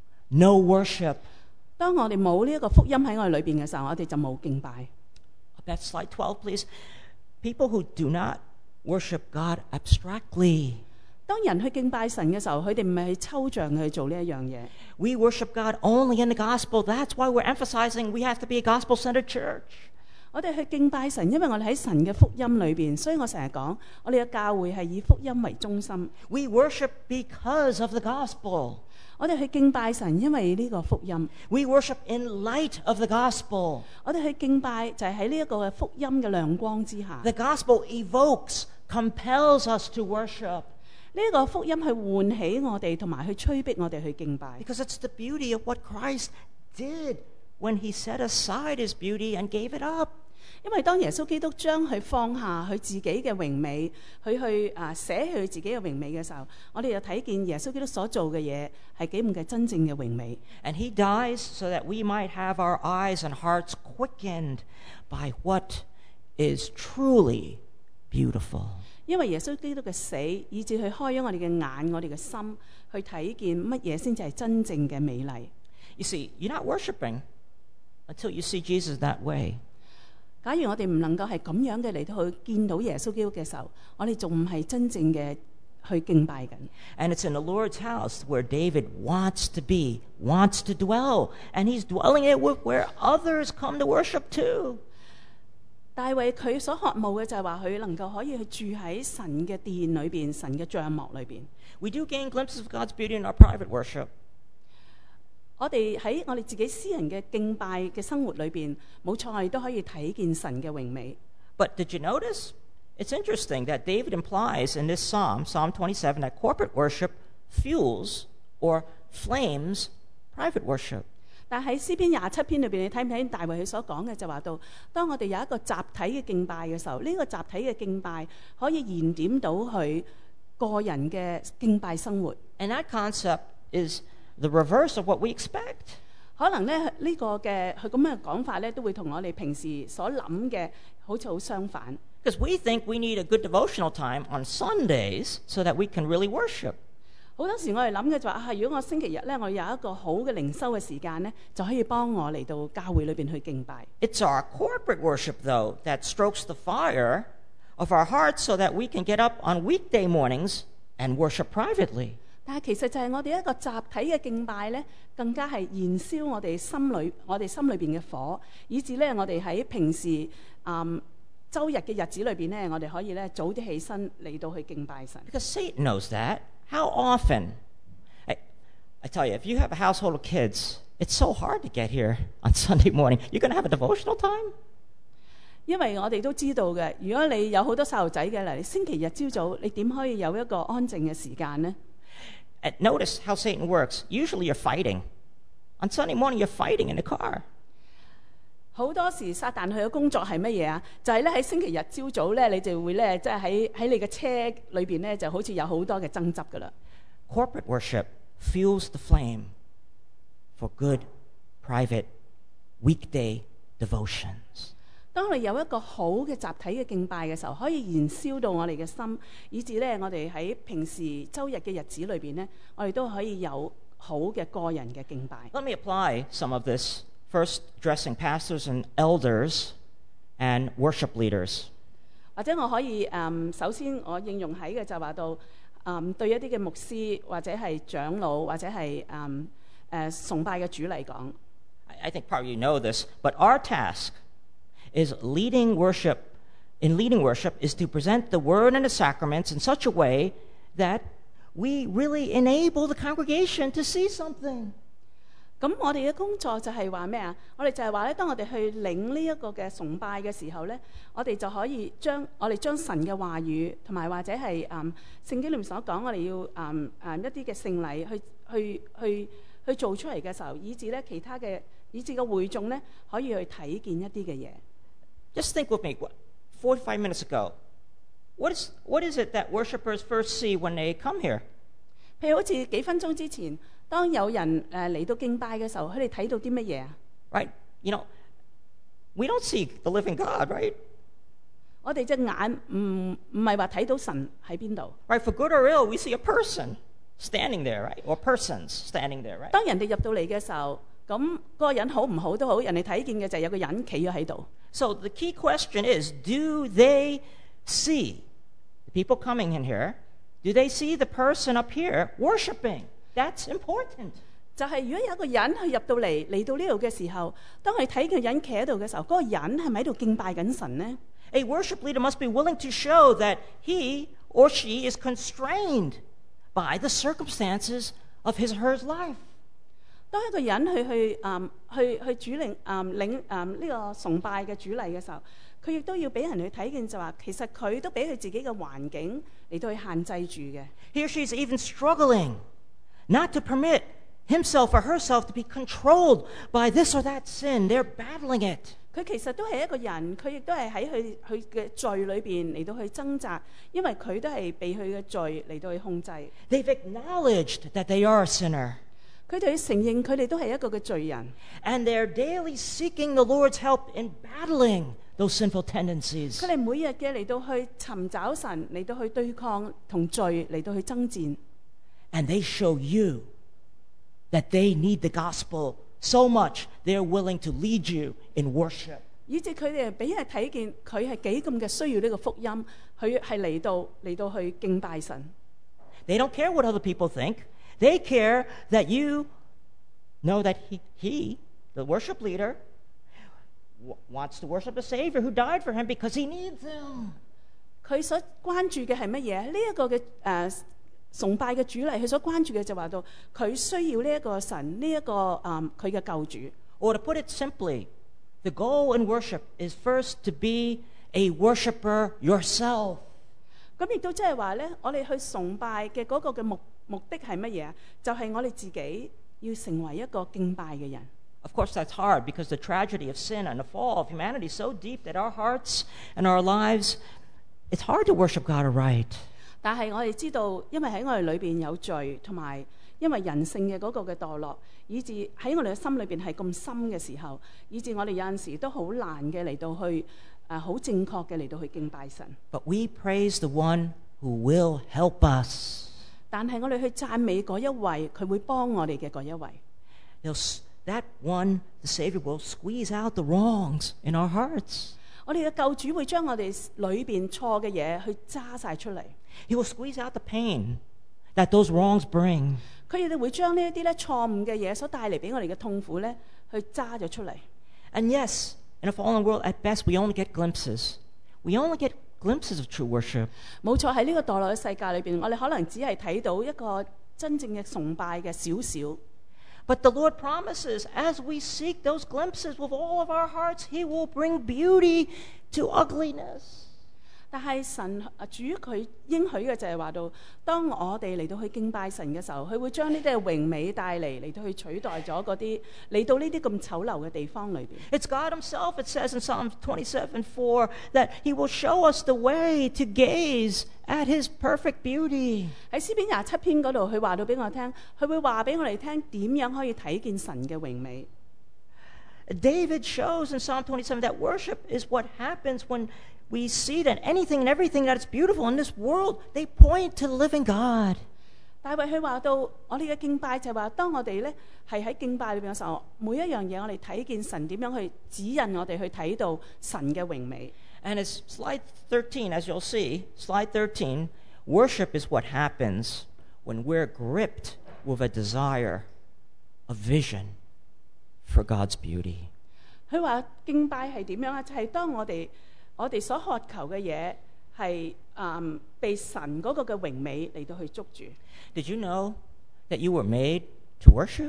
no worship. 當我哋冇呢一個福音喺我哋裏邊嘅時候，我哋就冇敬拜。 Back to slide twelve, please. People who do not worship God abstractly. 當人去敬拜神嘅時候，佢哋唔係去抽象去做呢一樣嘢。 We worship God only in the gospel. That's why we're emphasizing we have to be a gospel-centered church. 我哋去敬拜神，因為我哋喺神嘅福音裏邊，所以我成日講，我哋嘅教會係以福音為中心。 We worship because of the gospel. 我哋去敬拜神，因為呢個福音。 We worship in light of the gospel. 我哋去敬拜就係喺呢一個嘅福音嘅亮光之下。 The gospel evokes, compels us to worship. 呢一個福音去喚起我哋，同埋去催逼我哋去敬拜。 Because it's the beauty of what Christ did when he set aside his beauty and gave it up. 因為當耶穌基督將佢放下佢自己嘅榮美，佢去啊捨棄佢自己嘅榮美嘅時候，我哋就睇見耶穌基督所做嘅嘢係幾咁嘅真正嘅榮美。 And he dies so that we might have our eyes and hearts quickened by what is truly beautiful. 因為耶穌基督嘅死，以致佢開咗我哋嘅眼，我哋嘅心，去睇見乜嘢先至係真正嘅美麗。 You see, you're not worshiping until you see Jesus that way. 假如我哋唔能夠係咁樣嘅嚟到去見到耶穌基督嘅時候，我哋仲唔係真正嘅去敬拜緊。 And it's in the Lord's house where David wants to be, wants to dwell, and he's dwelling it with where others come to worship too. 大衛佢所渴慕嘅就係話佢能夠可以去住喺神嘅殿裏邊、神嘅帳幕裏邊。 We do gain glimpses of God's beauty in our private worship. 我哋喺我哋自己私人嘅敬拜嘅生活裏邊，冇錯，我哋都可以睇見神嘅榮美。 But did you notice? It's interesting that David implies in this psalm, Psalm twenty-seven, that corporate worship fuels or flames private worship. 但喺詩篇廿七篇裏邊，你睇唔睇大衛佢所講嘅就話到，當我哋有一個集體嘅敬拜嘅時候，呢、這個集體嘅敬拜可以燃點到佢個人嘅敬拜生活。 And that concept is the reverse of what we expect. 可能咧呢、這個嘅佢咁樣嘅講法咧，都會同我哋平時所諗嘅好似好相反。 Because we think we need a good devotional time on Sundays so that we can really worship. 好多時我哋諗嘅就話、啊，如果我星期日咧，我有一個好嘅靈修嘅時間咧，就可以幫我嚟到教會裏邊去敬拜。 It's our corporate worship, though, that strokes the fire of our hearts so that we can get up on weekday mornings and worship privately. 但係其實就係我哋一個集體嘅敬拜咧，更加係燃燒我哋心裏我哋心裏邊嘅火，以至咧我哋喺平時嗯週日嘅日子裏邊咧，我哋可以咧早啲起身嚟到去敬拜神。 Because Satan knows that. How often? I, I tell you, if you have a household of kids, it's so hard to get here on Sunday morning. You're going to have a devotional time? 因為我哋都知道嘅，如果你有好多細路仔嘅，嗱，你星期日朝早你點可以有一個安靜嘅時間呢？ And notice how Satan works. Usually you're fighting. On Sunday morning, you're fighting in the car. 好多時撒旦佢嘅工作係乜嘢啊？就係咧喺星期日朝早咧，你就會咧即係喺喺你嘅車裏邊咧，就好似有好多嘅爭執噶啦。 Corporate worship fuels the flame for good, private, weekday devotions. 當我哋有一個好嘅集體嘅敬拜嘅時候，可以燃燒到我哋嘅心，以至咧我哋喺平時周日嘅日子裏邊咧，我哋都可以有好嘅個人嘅敬拜。 Let me apply some of this, first addressing pastors and elders and worship leaders. 或者我可以誒、嗯，首先我應用喺嘅就話到誒、嗯，對一啲嘅牧師或者係長老或者係誒誒崇拜嘅主嚟講， I, I think probably you know this, but our task is leading worship, in leading worship, is to present the word and the sacraments in such a way that we really enable the congregation to see something. 咁我哋嘅工作就係話咩啊？我哋就係話咧，當我哋去領呢一個嘅崇拜嘅時候咧，我哋就可以將我哋將神嘅話語同埋或者係誒、嗯、聖經裏面所講，我哋要誒誒、嗯嗯、一啲嘅聖禮去去去去做出嚟嘅時候，以致咧其他嘅以致個會眾咧可以去睇見一啲嘅嘢。 Just think with me, forty-five minutes ago, what is, what is it that worshipers first see when they come here? 譬如好似幾分鐘之前，當有人誒嚟到敬拜嘅時候，佢哋睇到啲乜嘢啊？ Right? You know, we don't see the living God, right? 我哋隻眼唔唔係話睇到神喺邊度。 Right? For good or ill, we see a person standing there, right? Or persons standing there, right? 當人哋入到嚟嘅時候，咁嗰個人好唔好都好，人哋睇見嘅就係有個人企咗喺度。 So the key question is, do they see the people coming in here? Do they see the person up here worshiping? That's important. 就係如果有一個人去入到嚟嚟到呢度嘅時候，當佢睇個人企喺度嘅時候，嗰、那個人係咪喺度敬拜緊神呢？ A worship leader must be willing to show that he or she is constrained by the circumstances of his or her life. 當一個人去去誒去去主領誒領誒呢個崇拜嘅主禮嘅時候，佢亦都要俾人去睇見，就話其實佢都俾佢自己嘅環境嚟到去限制住嘅。 He or she is even struggling not to permit himself or herself to be controlled by this or that sin. They're battling it. 佢其實都係一個人，佢亦都係喺佢佢嘅罪裏邊嚟到去掙扎，因為佢都係被佢嘅罪嚟到去控制。 They've acknowledged that they are a sinner. 佢哋承認佢哋都係一個嘅罪人， And they're daily seeking the Lord's help in battling those sinful tendencies. 佢哋每日嘅嚟到去尋找神，嚟到去對抗同罪，嚟到去爭戰。 And they show you that they need the gospel so much they're willing to lead you in worship. 以至佢哋俾人睇見佢係幾咁嘅需要呢個福音，佢係嚟到嚟到去敬拜神。 They don't care what other people think. They care that you know that he, he the worship leader, w- wants to worship a Savior who died for him because he needs him. 佢所關注嘅係乜嘢？呢、一個嘅誒、呃、崇拜嘅主禮，佢所關注嘅就話到佢需要呢一個神，呢、一個誒佢嘅救主。 Or to put it simply, the goal in worship is first to be a worshiper yourself. 咁亦都即係話咧，我哋去崇拜嘅嗰個嘅目目的係乜嘢啊？就係、我哋自己要成為一個敬拜嘅人。 Of course, that's hard because the tragedy of sin and the fall of humanity is so deep that our hearts and our lives, it's hard to worship God aright. 但係我哋知道，因為喺我哋裏邊有罪，同埋因為人性嘅嗰個嘅墮落，以致喺我哋嘅心裏邊係咁深嘅時候，以致我哋有陣時都好難嘅嚟到去誒好、呃、正確嘅嚟到去敬拜神。 But we praise the one who will help us. 但係我哋去讚美嗰一位，佢會幫我哋嘅嗰一位。 He'll s- That one, the Savior, will squeeze out the wrongs in our hearts. 我哋嘅救主會將我哋裏邊錯嘅嘢去揸晒出嚟。 He will squeeze out the pain that those wrongs bring. 佢哋會將呢一啲咧錯誤嘅嘢所帶嚟俾我哋嘅痛苦咧，去揸咗出嚟。 And yes, in a fallen world, at best, we only get glimpses. We only get glimpses of true worship. 冇錯，喺呢個墮落嘅世界裏邊，我哋可能只係睇到一個真正嘅崇拜嘅少少。 But the Lord promises, as we seek those glimpses with all of our hearts, He will bring beauty to ugliness. 但係神啊主佢應許嘅就係話到，當我哋嚟到去敬拜神嘅時候，佢會將呢啲嘅榮美帶嚟，嚟到去取代咗嗰啲嚟到呢啲咁醜陋嘅地方裏邊。 It's God Himself, it says in Psalm twenty-seven four, that He will show us the way to gaze at His perfect beauty. 喺詩篇廿七篇嗰度，佢話到俾我聽，佢會話俾我哋聽點樣可以睇見神嘅榮美。 David shows in Psalm twenty-seven that worship is what happens when we see that anything and everything that is beautiful in this world, they point to the living God. 大衛佢話到，我哋嘅敬拜就係話，當我哋咧係喺敬拜裏邊嘅時候，每一樣嘢我哋睇見神點樣去指引我哋去睇到神嘅榮美。 And it's slide thirteen, as you'll see, slide thirteen, worship is what happens when we're gripped with a desire, a vision for God's beauty. 佢話敬拜係點樣啊？就係、是、當我哋我哋所渴求嘅嘢係誒被神嗰個嘅榮美嚟到去捉住。 Did you know that you were made to worship?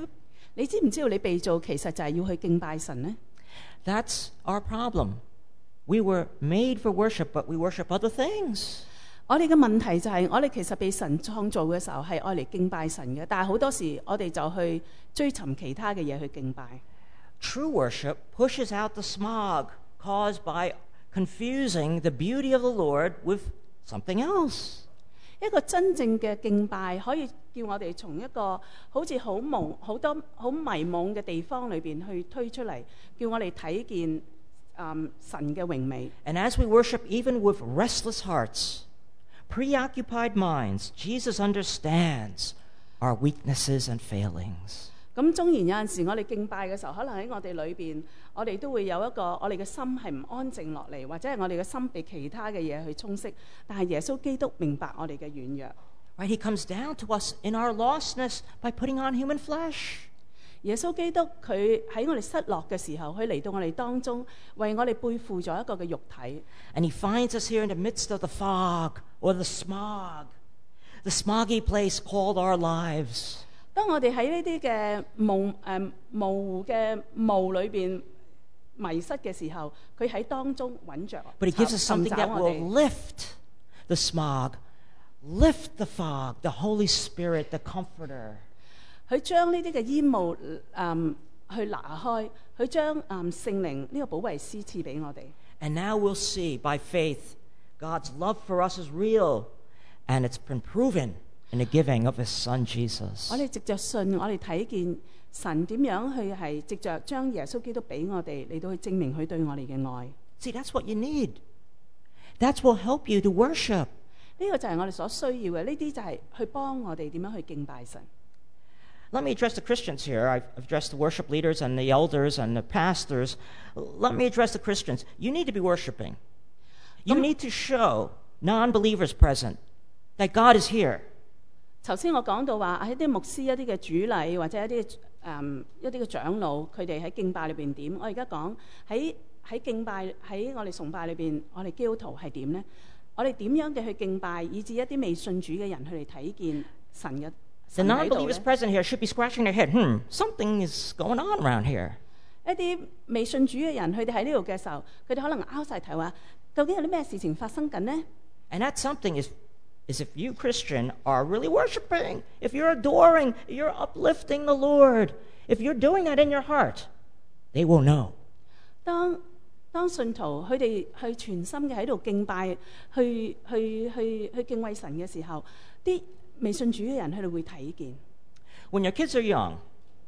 你知唔知道你被造其實就係要去敬拜神呢？ That's our problem. We were made for worship, but we worship other things. 我哋嘅問題就係、是、我哋其實被神創造嘅時候係愛嚟敬拜神嘅，但係好多時我哋就去追尋其他嘅嘢去敬拜。 True worship pushes out the smog caused by confusing the beauty of the Lord with something else. 一個真正嘅敬拜可以叫我哋從一個好似好蒙好多好迷惘嘅地方裏邊去推出嚟，叫我哋睇見、嗯、神嘅榮美。 And as we worship even with restless hearts, preoccupied minds, Jesus understands our weaknesses and failings. 咁縱然有陣時我哋敬拜嘅時候，可能喺我哋裏邊，我哋都會有一個我哋嘅心係唔安靜落嚟，或者係我哋嘅心被其他嘅嘢去充斥。但係耶穌基督明白我哋嘅軟弱。 Right? He comes down to us in our lostness by putting on human flesh. 耶穌基督佢喺我哋失落嘅時候，佢嚟到我哋當中，為我哋背負咗一個嘅肉體。 And he finds us here in the midst of the fog or the smog, the smoggy place called our lives. 當我哋喺呢啲嘅霧誒模糊嘅霧裏邊迷失嘅時候，佢喺當中揾着 But he gives us 尋 something 找 that 我 will 哋。 lift the smog, lift the fog, the Holy Spirit, the Comforter. 佢將呢啲嘅煙霧誒、嗯、去拿開，佢將誒、嗯、聖靈呢個保惠師賜俾我哋。 And now we'll see by faith God's love for us is real, and it's been proven in the giving of his son Jesus. 我哋藉着信，我哋睇見神點樣去係藉着將耶穌基督俾我哋嚟到去證明佢對我哋嘅愛。 See, that's what you need. That's what will help you to worship. 呢個就係我哋所需要嘅，呢啲就係去幫我哋點樣去敬拜神。 Let me address the Christians here. I've addressed the worship leaders and the elders and the pastors. Let me address the Christians. You need to be worshiping. You need to show non-believers present that God is here. 頭先我講到話喺啲牧師一啲嘅主禮或者一啲誒、嗯、一啲嘅長老，佢哋喺敬拜裏邊點？我而家講喺喺敬拜喺我哋崇拜裏邊，我哋基督徒係點呢？我哋點樣嘅去敬拜，以至一啲未信主嘅人佢哋睇見神嘅 The 神喺度 non-believers 咧？ present here should be scratching their head. Hmm, something is going on around here. 一啲未信主嘅人，佢哋喺呢度嘅時候，佢哋可能拗晒頭話：究竟有啲咩事情發生緊呢？ And that something is, is if you, Christian, are really worshiping, if you're adoring, you're uplifting the Lord, if you're doing that in your heart, they will know. 當當信徒佢哋去全心嘅喺度敬拜，去去去去敬畏神嘅時候，啲未信主嘅人佢哋會睇見。 When your kids are young,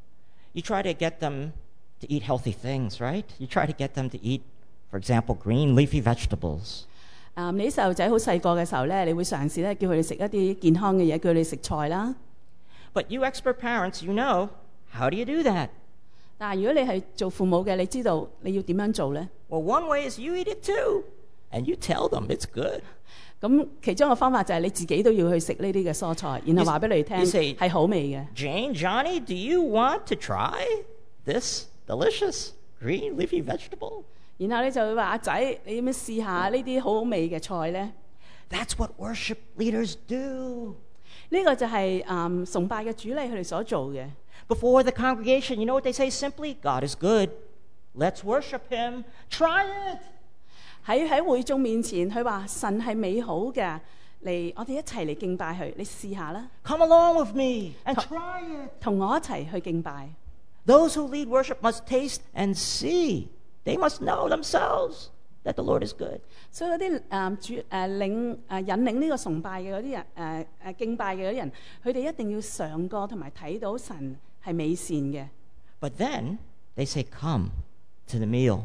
you try to get them to eat healthy things, right? You try to get them to eat, for example, green leafy vegetables. 啊、你啲細路仔好細個嘅時候咧，你會嘗試咧叫佢哋食一啲健康嘅嘢，叫佢哋食菜啦。 But you expert parents, you know, how do you do that? 但係如果你係做父母嘅，你知道你要點樣做咧？ Well, one way is you eat it too, and you tell them it's good. 咁其中一個方法就係你自己都要去食呢啲嘅蔬菜，然後話俾你哋聽 You say- 係好味嘅。 Jane, Johnny, do you want to try this delicious green leafy vegetable? 然後你就會話阿仔，你要唔要試下呢啲好好味嘅菜咧？ That's what worship leaders do. 呢、個就係、嗯、崇拜嘅主禮佢哋所做嘅。 Before the congregation, you know what they say simply? God is good. Let's worship him. Try it. 喺喺會眾面前，佢話神係美好嘅，嚟我哋一齊嚟敬拜佢。你試下啦， Come along with me and try it. 同我一齊去敬拜。 Those who lead worship must taste and see. They must know themselves that the Lord is good. 所以嗰啲誒主誒、呃、領誒、呃、引領呢個崇拜嘅嗰啲人誒誒、呃、敬拜嘅嗰啲人，佢哋一定要嘗過同埋睇到神係美善嘅。 But then they say, Come to the meal.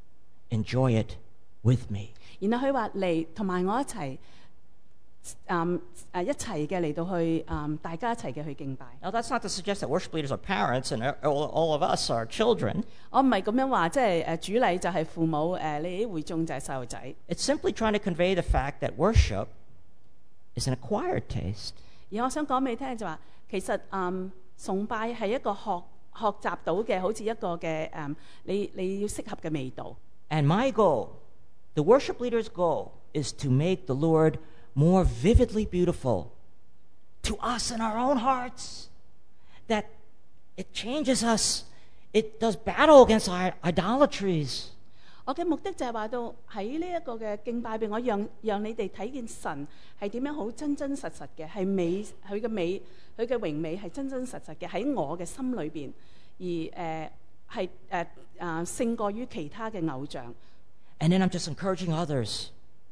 Enjoy it with me. 然後佢話嚟同埋我一齊誒誒一齊嘅嚟到去誒、呃、大家一齊嘅去敬拜。 Now, that's not to suggest that worship leaders are parents and all, all of us are children. 我唔係咁樣話，即係誒主禮就係父母，誒、呃、你啲會眾就係細路仔。 It's simply trying to convey the fact that worship is an acquired taste. 而我想講俾你聽就話，其實嗯崇拜係一個學學習到嘅，好似一個嘅誒，你你要適合嘅味道。 And my goal, the worship leader's goal, is to make the Lord more vividly beautiful to us in our own hearts. That it changes us. It does battle against our idolatries. 我嘅目的就係話到喺呢一個嘅敬拜入邊，我讓讓你哋睇見神係點樣好真真實實嘅，係美佢嘅美佢嘅榮美係真真實實嘅喺我嘅心裏邊，而誒係誒啊勝過於其他嘅偶像。 And then I'm just encouraging others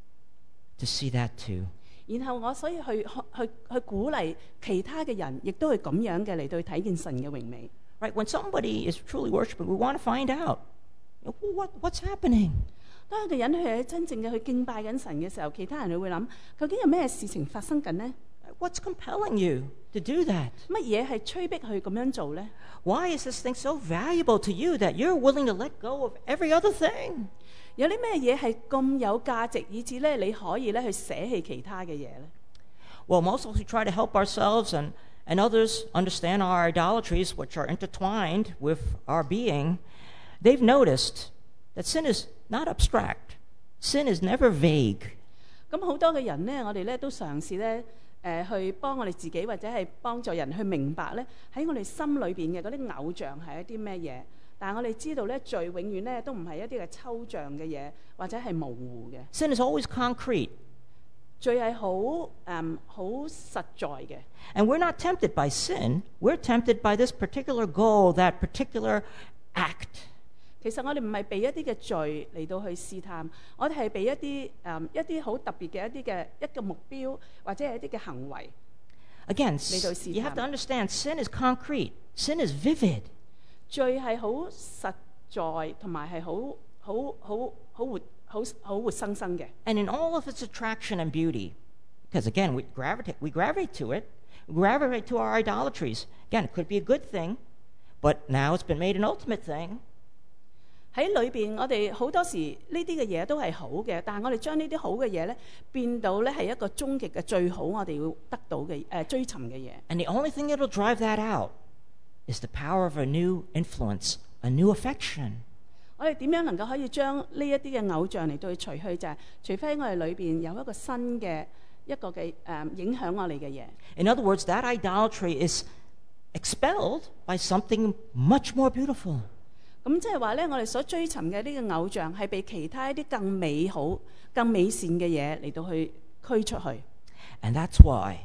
to see that too. 然後我所以去去去去鼓勵其他嘅人，亦都係咁樣嘅嚟到去睇見神嘅榮美。 Right? When somebody is truly worshiping, we want to find out what what's happening. 當一個人佢係真正嘅去敬拜緊神嘅時候，其他人就會諗究竟有咩事情發生緊呢？ What's compelling you to do that? 乜嘢係催逼佢咁樣做呢？ Why is this thing so valuable to you that you're willing to let go of every other thing? 有啲咩嘢係咁有價值，以至咧你可以咧去捨棄其他嘅嘢咧？ Well, most of us who try to help ourselves and, and others understand our idolatries, which are intertwined with our being, they've noticed that sin is not abstract. Sin is never vague. 咁好多嘅人咧，我哋咧都嘗試咧誒去幫我哋自己，或者係幫助人去明白咧喺我哋心裏邊嘅嗰啲偶像係一啲咩嘢。但係我哋知道咧，罪永遠咧都唔係一啲嘅抽象嘅嘢，或者係模糊嘅。 Sin is always concrete. 罪係好誒好實在嘅。 And we're not tempted by sin. We're tempted by this particular goal, that particular act. 其實我哋唔係被一啲嘅罪嚟到去試探，我哋係被一啲誒一啲好特別嘅一啲嘅一個目標，或者係一啲嘅行為。 Again, 嚟到試探。 you have to understand, sin is concrete. Sin is vivid. 罪係好實在，同埋係好好好好活好好活生生嘅。 And in all of its attraction and beauty, because again, we gravitate, we gravitate to it, we gravitate to our idolatries. Again, it could be a good thing, but now it's been made an ultimate thing. 喺裏邊，我哋好多時呢啲嘅嘢都係好嘅，但係我哋將呢啲好嘅嘢咧變到咧係一個終極嘅最好，我哋要得到嘅誒、呃、追尋嘅嘢。 And the only thing that will drive that out is the power of a new influence, a new affection. 我哋點樣能夠可以將呢一啲嘅偶像嚟到去除去？就係、是、除非我哋裏邊有一個新嘅一個嘅誒、呃、影響我哋嘅嘢。 In other words, that idolatry is expelled by something much more beautiful. 咁即係話咧，我哋所追尋嘅呢個偶像係被其他一啲更美好、更美善嘅嘢嚟到去驅出去。 And that's why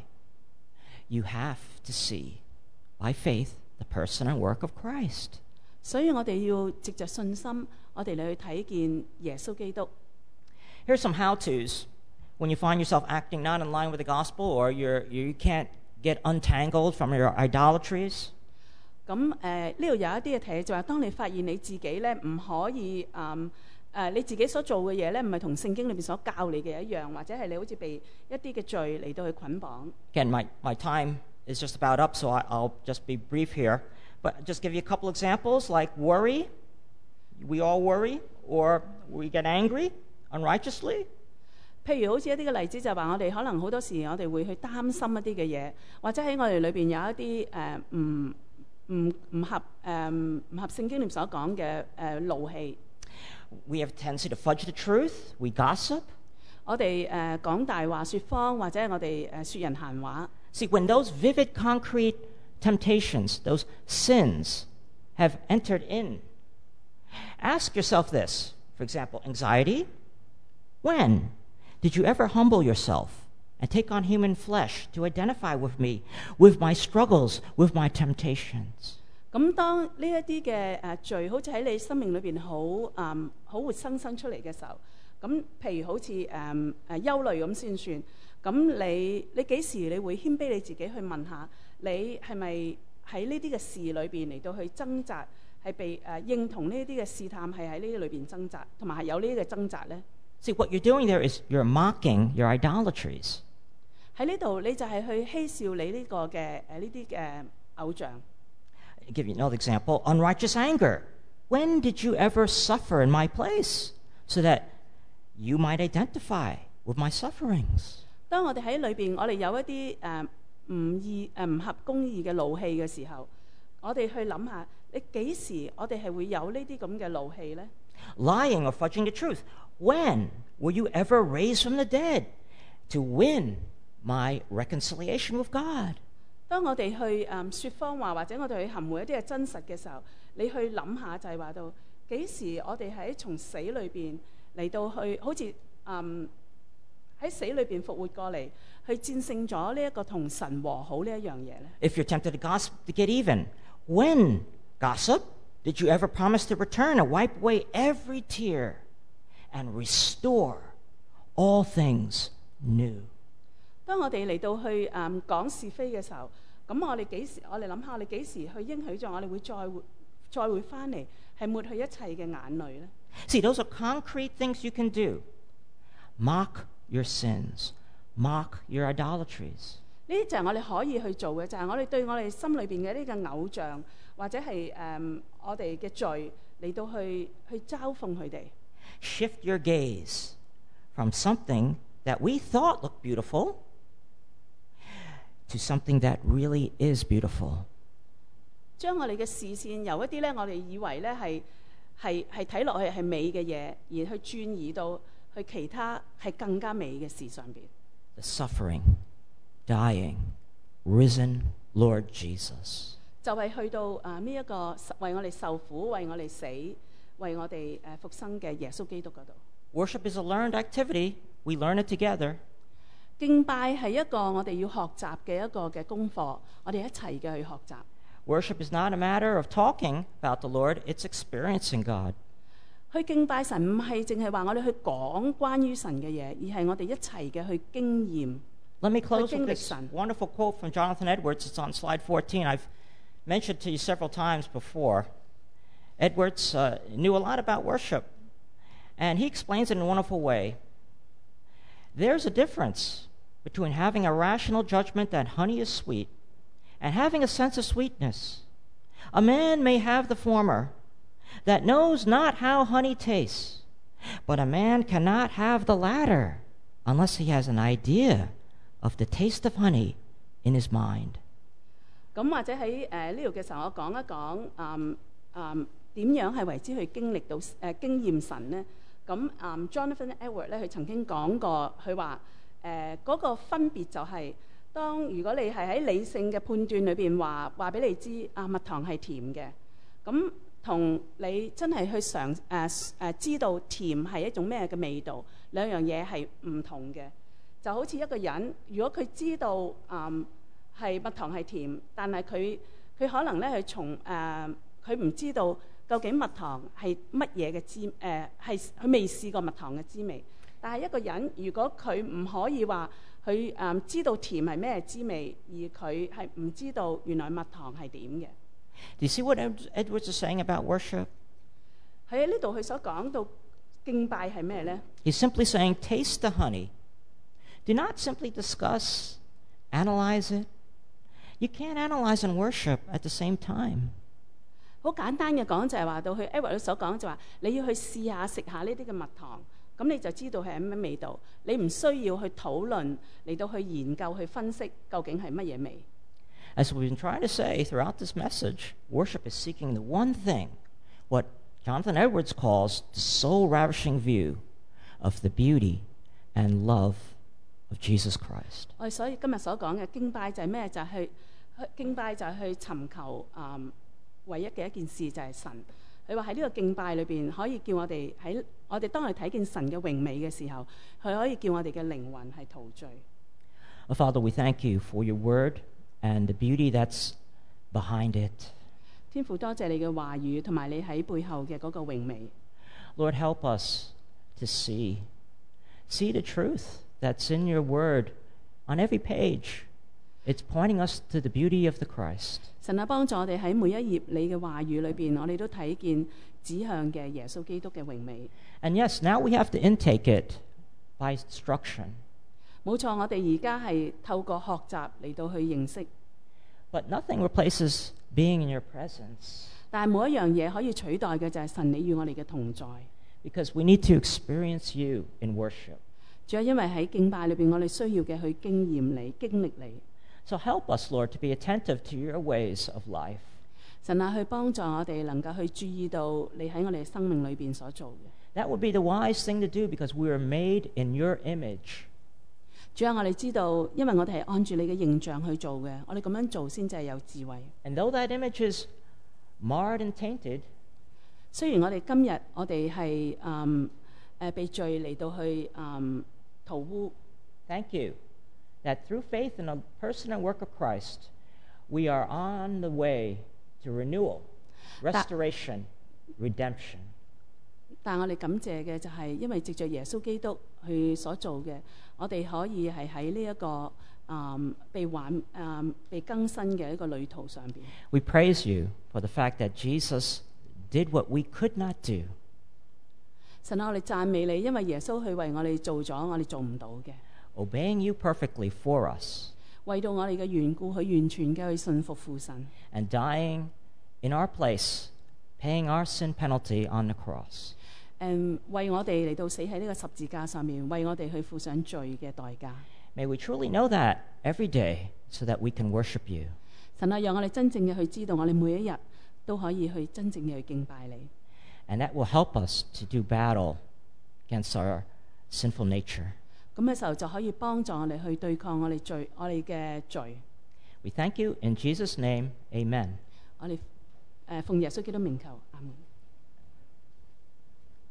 you have to see, by faith, the person and work of Christ. 所以我哋要藉着信心，我哋嚟去睇見耶穌基督。 Here's some how-tos when you find yourself acting not in line with the gospel, or you're, you can't get untangled from your idolatries. 咁誒呢度有一啲嘅題就話，當你發現你自己咧唔可以誒誒、嗯呃、你自己所做嘅嘢咧，唔係同聖經裏邊所教你嘅一樣，或者係你好似被一啲嘅罪嚟到去捆綁。 Again, my, my time is just about up, so I, I'll just be brief here. But I'll just give you a couple examples, like worry. We all worry, or we get angry unrighteously. 譬如好似一啲嘅例子就係話，我哋可能好多時我哋會去擔心一啲嘅嘢，或者喺我哋裏邊有一啲誒唔唔唔合誒唔合聖經裏所講嘅誒怒氣。 We have a tendency to fudge the truth. We gossip. 我哋誒講大話説謊，或者係我哋誒説人閒話。 See, when those vivid, concrete temptations, those sins, have entered in, ask yourself this. For example, anxiety. When did you ever humble yourself and take on human flesh to identify with me, with my struggles, with my temptations? 咁當呢一啲嘅誒罪，好似喺你生命裏邊好誒好活生生出嚟嘅時候，咁譬如好似誒誒憂慮咁先算。咁你你幾時你會謙卑你自己去問下，你係咪喺呢啲嘅事裏邊嚟到去掙扎，係被誒、呃、認同呢啲嘅試探係喺呢啲裏邊掙扎，同埋係有呢啲嘅掙扎咧？ See, what you're doing there is you're mocking your idolatries. 喺呢度你就係去嬉笑你呢個嘅誒呢啲嘅偶像。 I'll give you another example. Unrighteous anger. When did you ever suffer in my place so that you might identify with my sufferings? 當我哋喺裏邊，我哋有一啲誒唔義誒唔合公義嘅怒氣嘅時候，我哋去諗下，你幾時我哋係會有呢啲咁嘅怒氣咧？ Lying or fudging the truth. When were you ever raised from the dead to win my reconciliation with God? 當我哋去誒説謊話，或者我哋去含糊一啲係真實嘅時候，你去諗下就係話到幾時我哋喺從死裏邊嚟到去，好似誒喺死裏邊復活過嚟，去戰勝咗呢一個同神和好呢一樣嘢咧。 If you're tempted to gossip to get even, when gossip did you ever promise to return and wipe away every tear and restore all things new？ 當我哋嚟到去誒、嗯、講是非嘅時候，咁我哋幾時？我哋諗下，我哋幾時去應許咗我哋會再會再會翻嚟，係抹去一切嘅眼淚咧？ See, those are concrete things you can do. Mock your sins. Mock your idolatries. 呢啲就係我哋可以去做嘅，就係、是、我哋對我哋心裏邊嘅呢個偶像或者係誒、嗯、我哋嘅罪嚟到去去嘲諷佢哋。 Shift your gaze from something that we thought looked beautiful to something that really is beautiful. 將我哋嘅視線由一啲咧，我哋以為咧係係係睇落去係美嘅嘢，而去轉移到去其他係更加美嘅事上邊。 The suffering, dying, risen Lord Jesus. 就係去到啊呢一個為我哋受苦、為我哋死、為我哋誒復生嘅耶穌基督嗰度。 Worship is a learned activity. We learn it together. 敬拜係一個我哋要學習嘅一個嘅功課，我哋一齊嘅去學習。 Worship is not a matter of talking about the Lord, it's experiencing God. 去敬拜神唔係淨係話我哋去講關於神嘅嘢，而係我哋一齊嘅去經驗。 Let me close with 去經歷 this 神。 wonderful quote from Jonathan Edwards. It's on slide fourteen. I've mentioned to you several times before. Edwards uh, knew a lot about worship, and he explains it in a wonderful way. There's a difference between having a rational judgment that honey is sweet and having a sense of sweetness. A man may have the former, that knows not how honey tastes, but a man cannot have the latter unless he has an idea of the taste of honey in his mind. 咁或者喺誒呢度嘅時候，我講一講誒誒點樣係為之去經歷到誒、呃、經驗神咧？咁誒、嗯、Jonathan Edwards 咧，佢曾經講過，佢話誒嗰個分別就係、是，當如果你係喺理性嘅判斷裏邊話話俾你知啊蜜糖係甜嘅，咁同你真係去嘗誒誒知道甜係一種咩嘅味道，兩樣嘢係唔同嘅。就好似一個人，如果佢知道誒係蜜糖係甜，但係佢佢可能咧係從誒佢唔知道究竟蜜糖係乜嘢嘅滋誒係佢未試過蜜糖嘅滋味。但係一個人如果佢唔可以話佢誒知道甜係咩滋味，而佢係唔知道原來蜜糖係點嘅。 Do you see what Edwards is saying about worship? 喺呢度佢所講到敬拜係咩咧？ He's simply saying, taste the honey. Do not simply discuss, analyze it. You can't analyze and worship at the same time. 好簡單嘅講就係話到佢 Edward 所講就話你要去試下食下呢啲嘅蜜糖，咁你就知道係咩味道。你唔需要去討論嚟到去研究去分析究竟係乜嘢味。 As we've been trying to say throughout this message, worship is seeking the one thing, what Jonathan Edwards calls the soul-ravishing view of the beauty and love of Jesus Christ. 我哋所以今日所講嘅敬拜就係咩？就係、去敬拜就係去尋求誒、嗯、唯一嘅一件事就係神。佢話喺呢個敬拜裏邊可以叫我哋喺我哋當我哋睇見神嘅榮美嘅時候，佢可以叫我哋嘅靈魂係陶醉。 Oh, Father, we thank you for your word and the beauty that's behind it. 天父，多謝你嘅話語同埋你喺背後嘅嗰個榮美。 Lord, help us to see, see the truth that's in your word on every page. It's pointing us to the beauty of the Christ. 神啊，幫助我哋喺每一頁你嘅話語裏邊，我哋都睇見指向嘅耶穌基督嘅榮美。 And yes, now we have to intake it by instruction. 冇錯，我哋而家係透過學習嚟到去認識。 But nothing replaces being in your presence. 但係冇一樣嘢可以取代嘅就係神你與我哋嘅同在。 Because we need to experience you in worship. 主要因為喺敬拜裏邊，我哋需要嘅去經驗你、經歷你。 So help us, Lord, to be attentive to your ways of life. 神啊，去幫助我哋能夠去注意到你喺我哋生命裏邊所做嘅。 That would be the wise thing to do because we are made in your image. 主啊，我哋知道，因為我哋係按住你嘅形象去做嘅，我哋咁樣做先至係有智慧。 And though that image is marred and tainted, 雖然我哋今日我哋係誒誒被罪嚟到去誒塗污， thank you that through faith in the person and work of Christ, we are on the way to renewal, restoration, redemption. 但我哋感謝嘅就係因為藉着耶穌基督佢所做嘅，我哋可以係喺呢一個誒、嗯、被挽誒、嗯、被更新嘅一個旅途上邊。 We praise you for the fact that Jesus did what we could not do. 神啊，我哋讚美你，因為耶穌佢為我哋做咗我哋做唔到嘅， obeying you perfectly for us, 為到我哋嘅緣故，佢完全嘅去信服父神， and dying in our place, paying our sin penalty on the cross. 誒為我哋嚟到死喺呢個十字架上面，為我哋去付上罪嘅代價。 May we truly know that every day so that we can worship you. 神啊，讓我哋真正嘅去知道，我哋每一日都可以去真正嘅去敬拜你。 And that will help us to do battle against our sinful nature. 咁嘅時候就可以幫助我哋去對抗我哋罪，我哋嘅罪。 We thank you in Jesus' name. Amen. 我哋誒奉耶穌基督名求。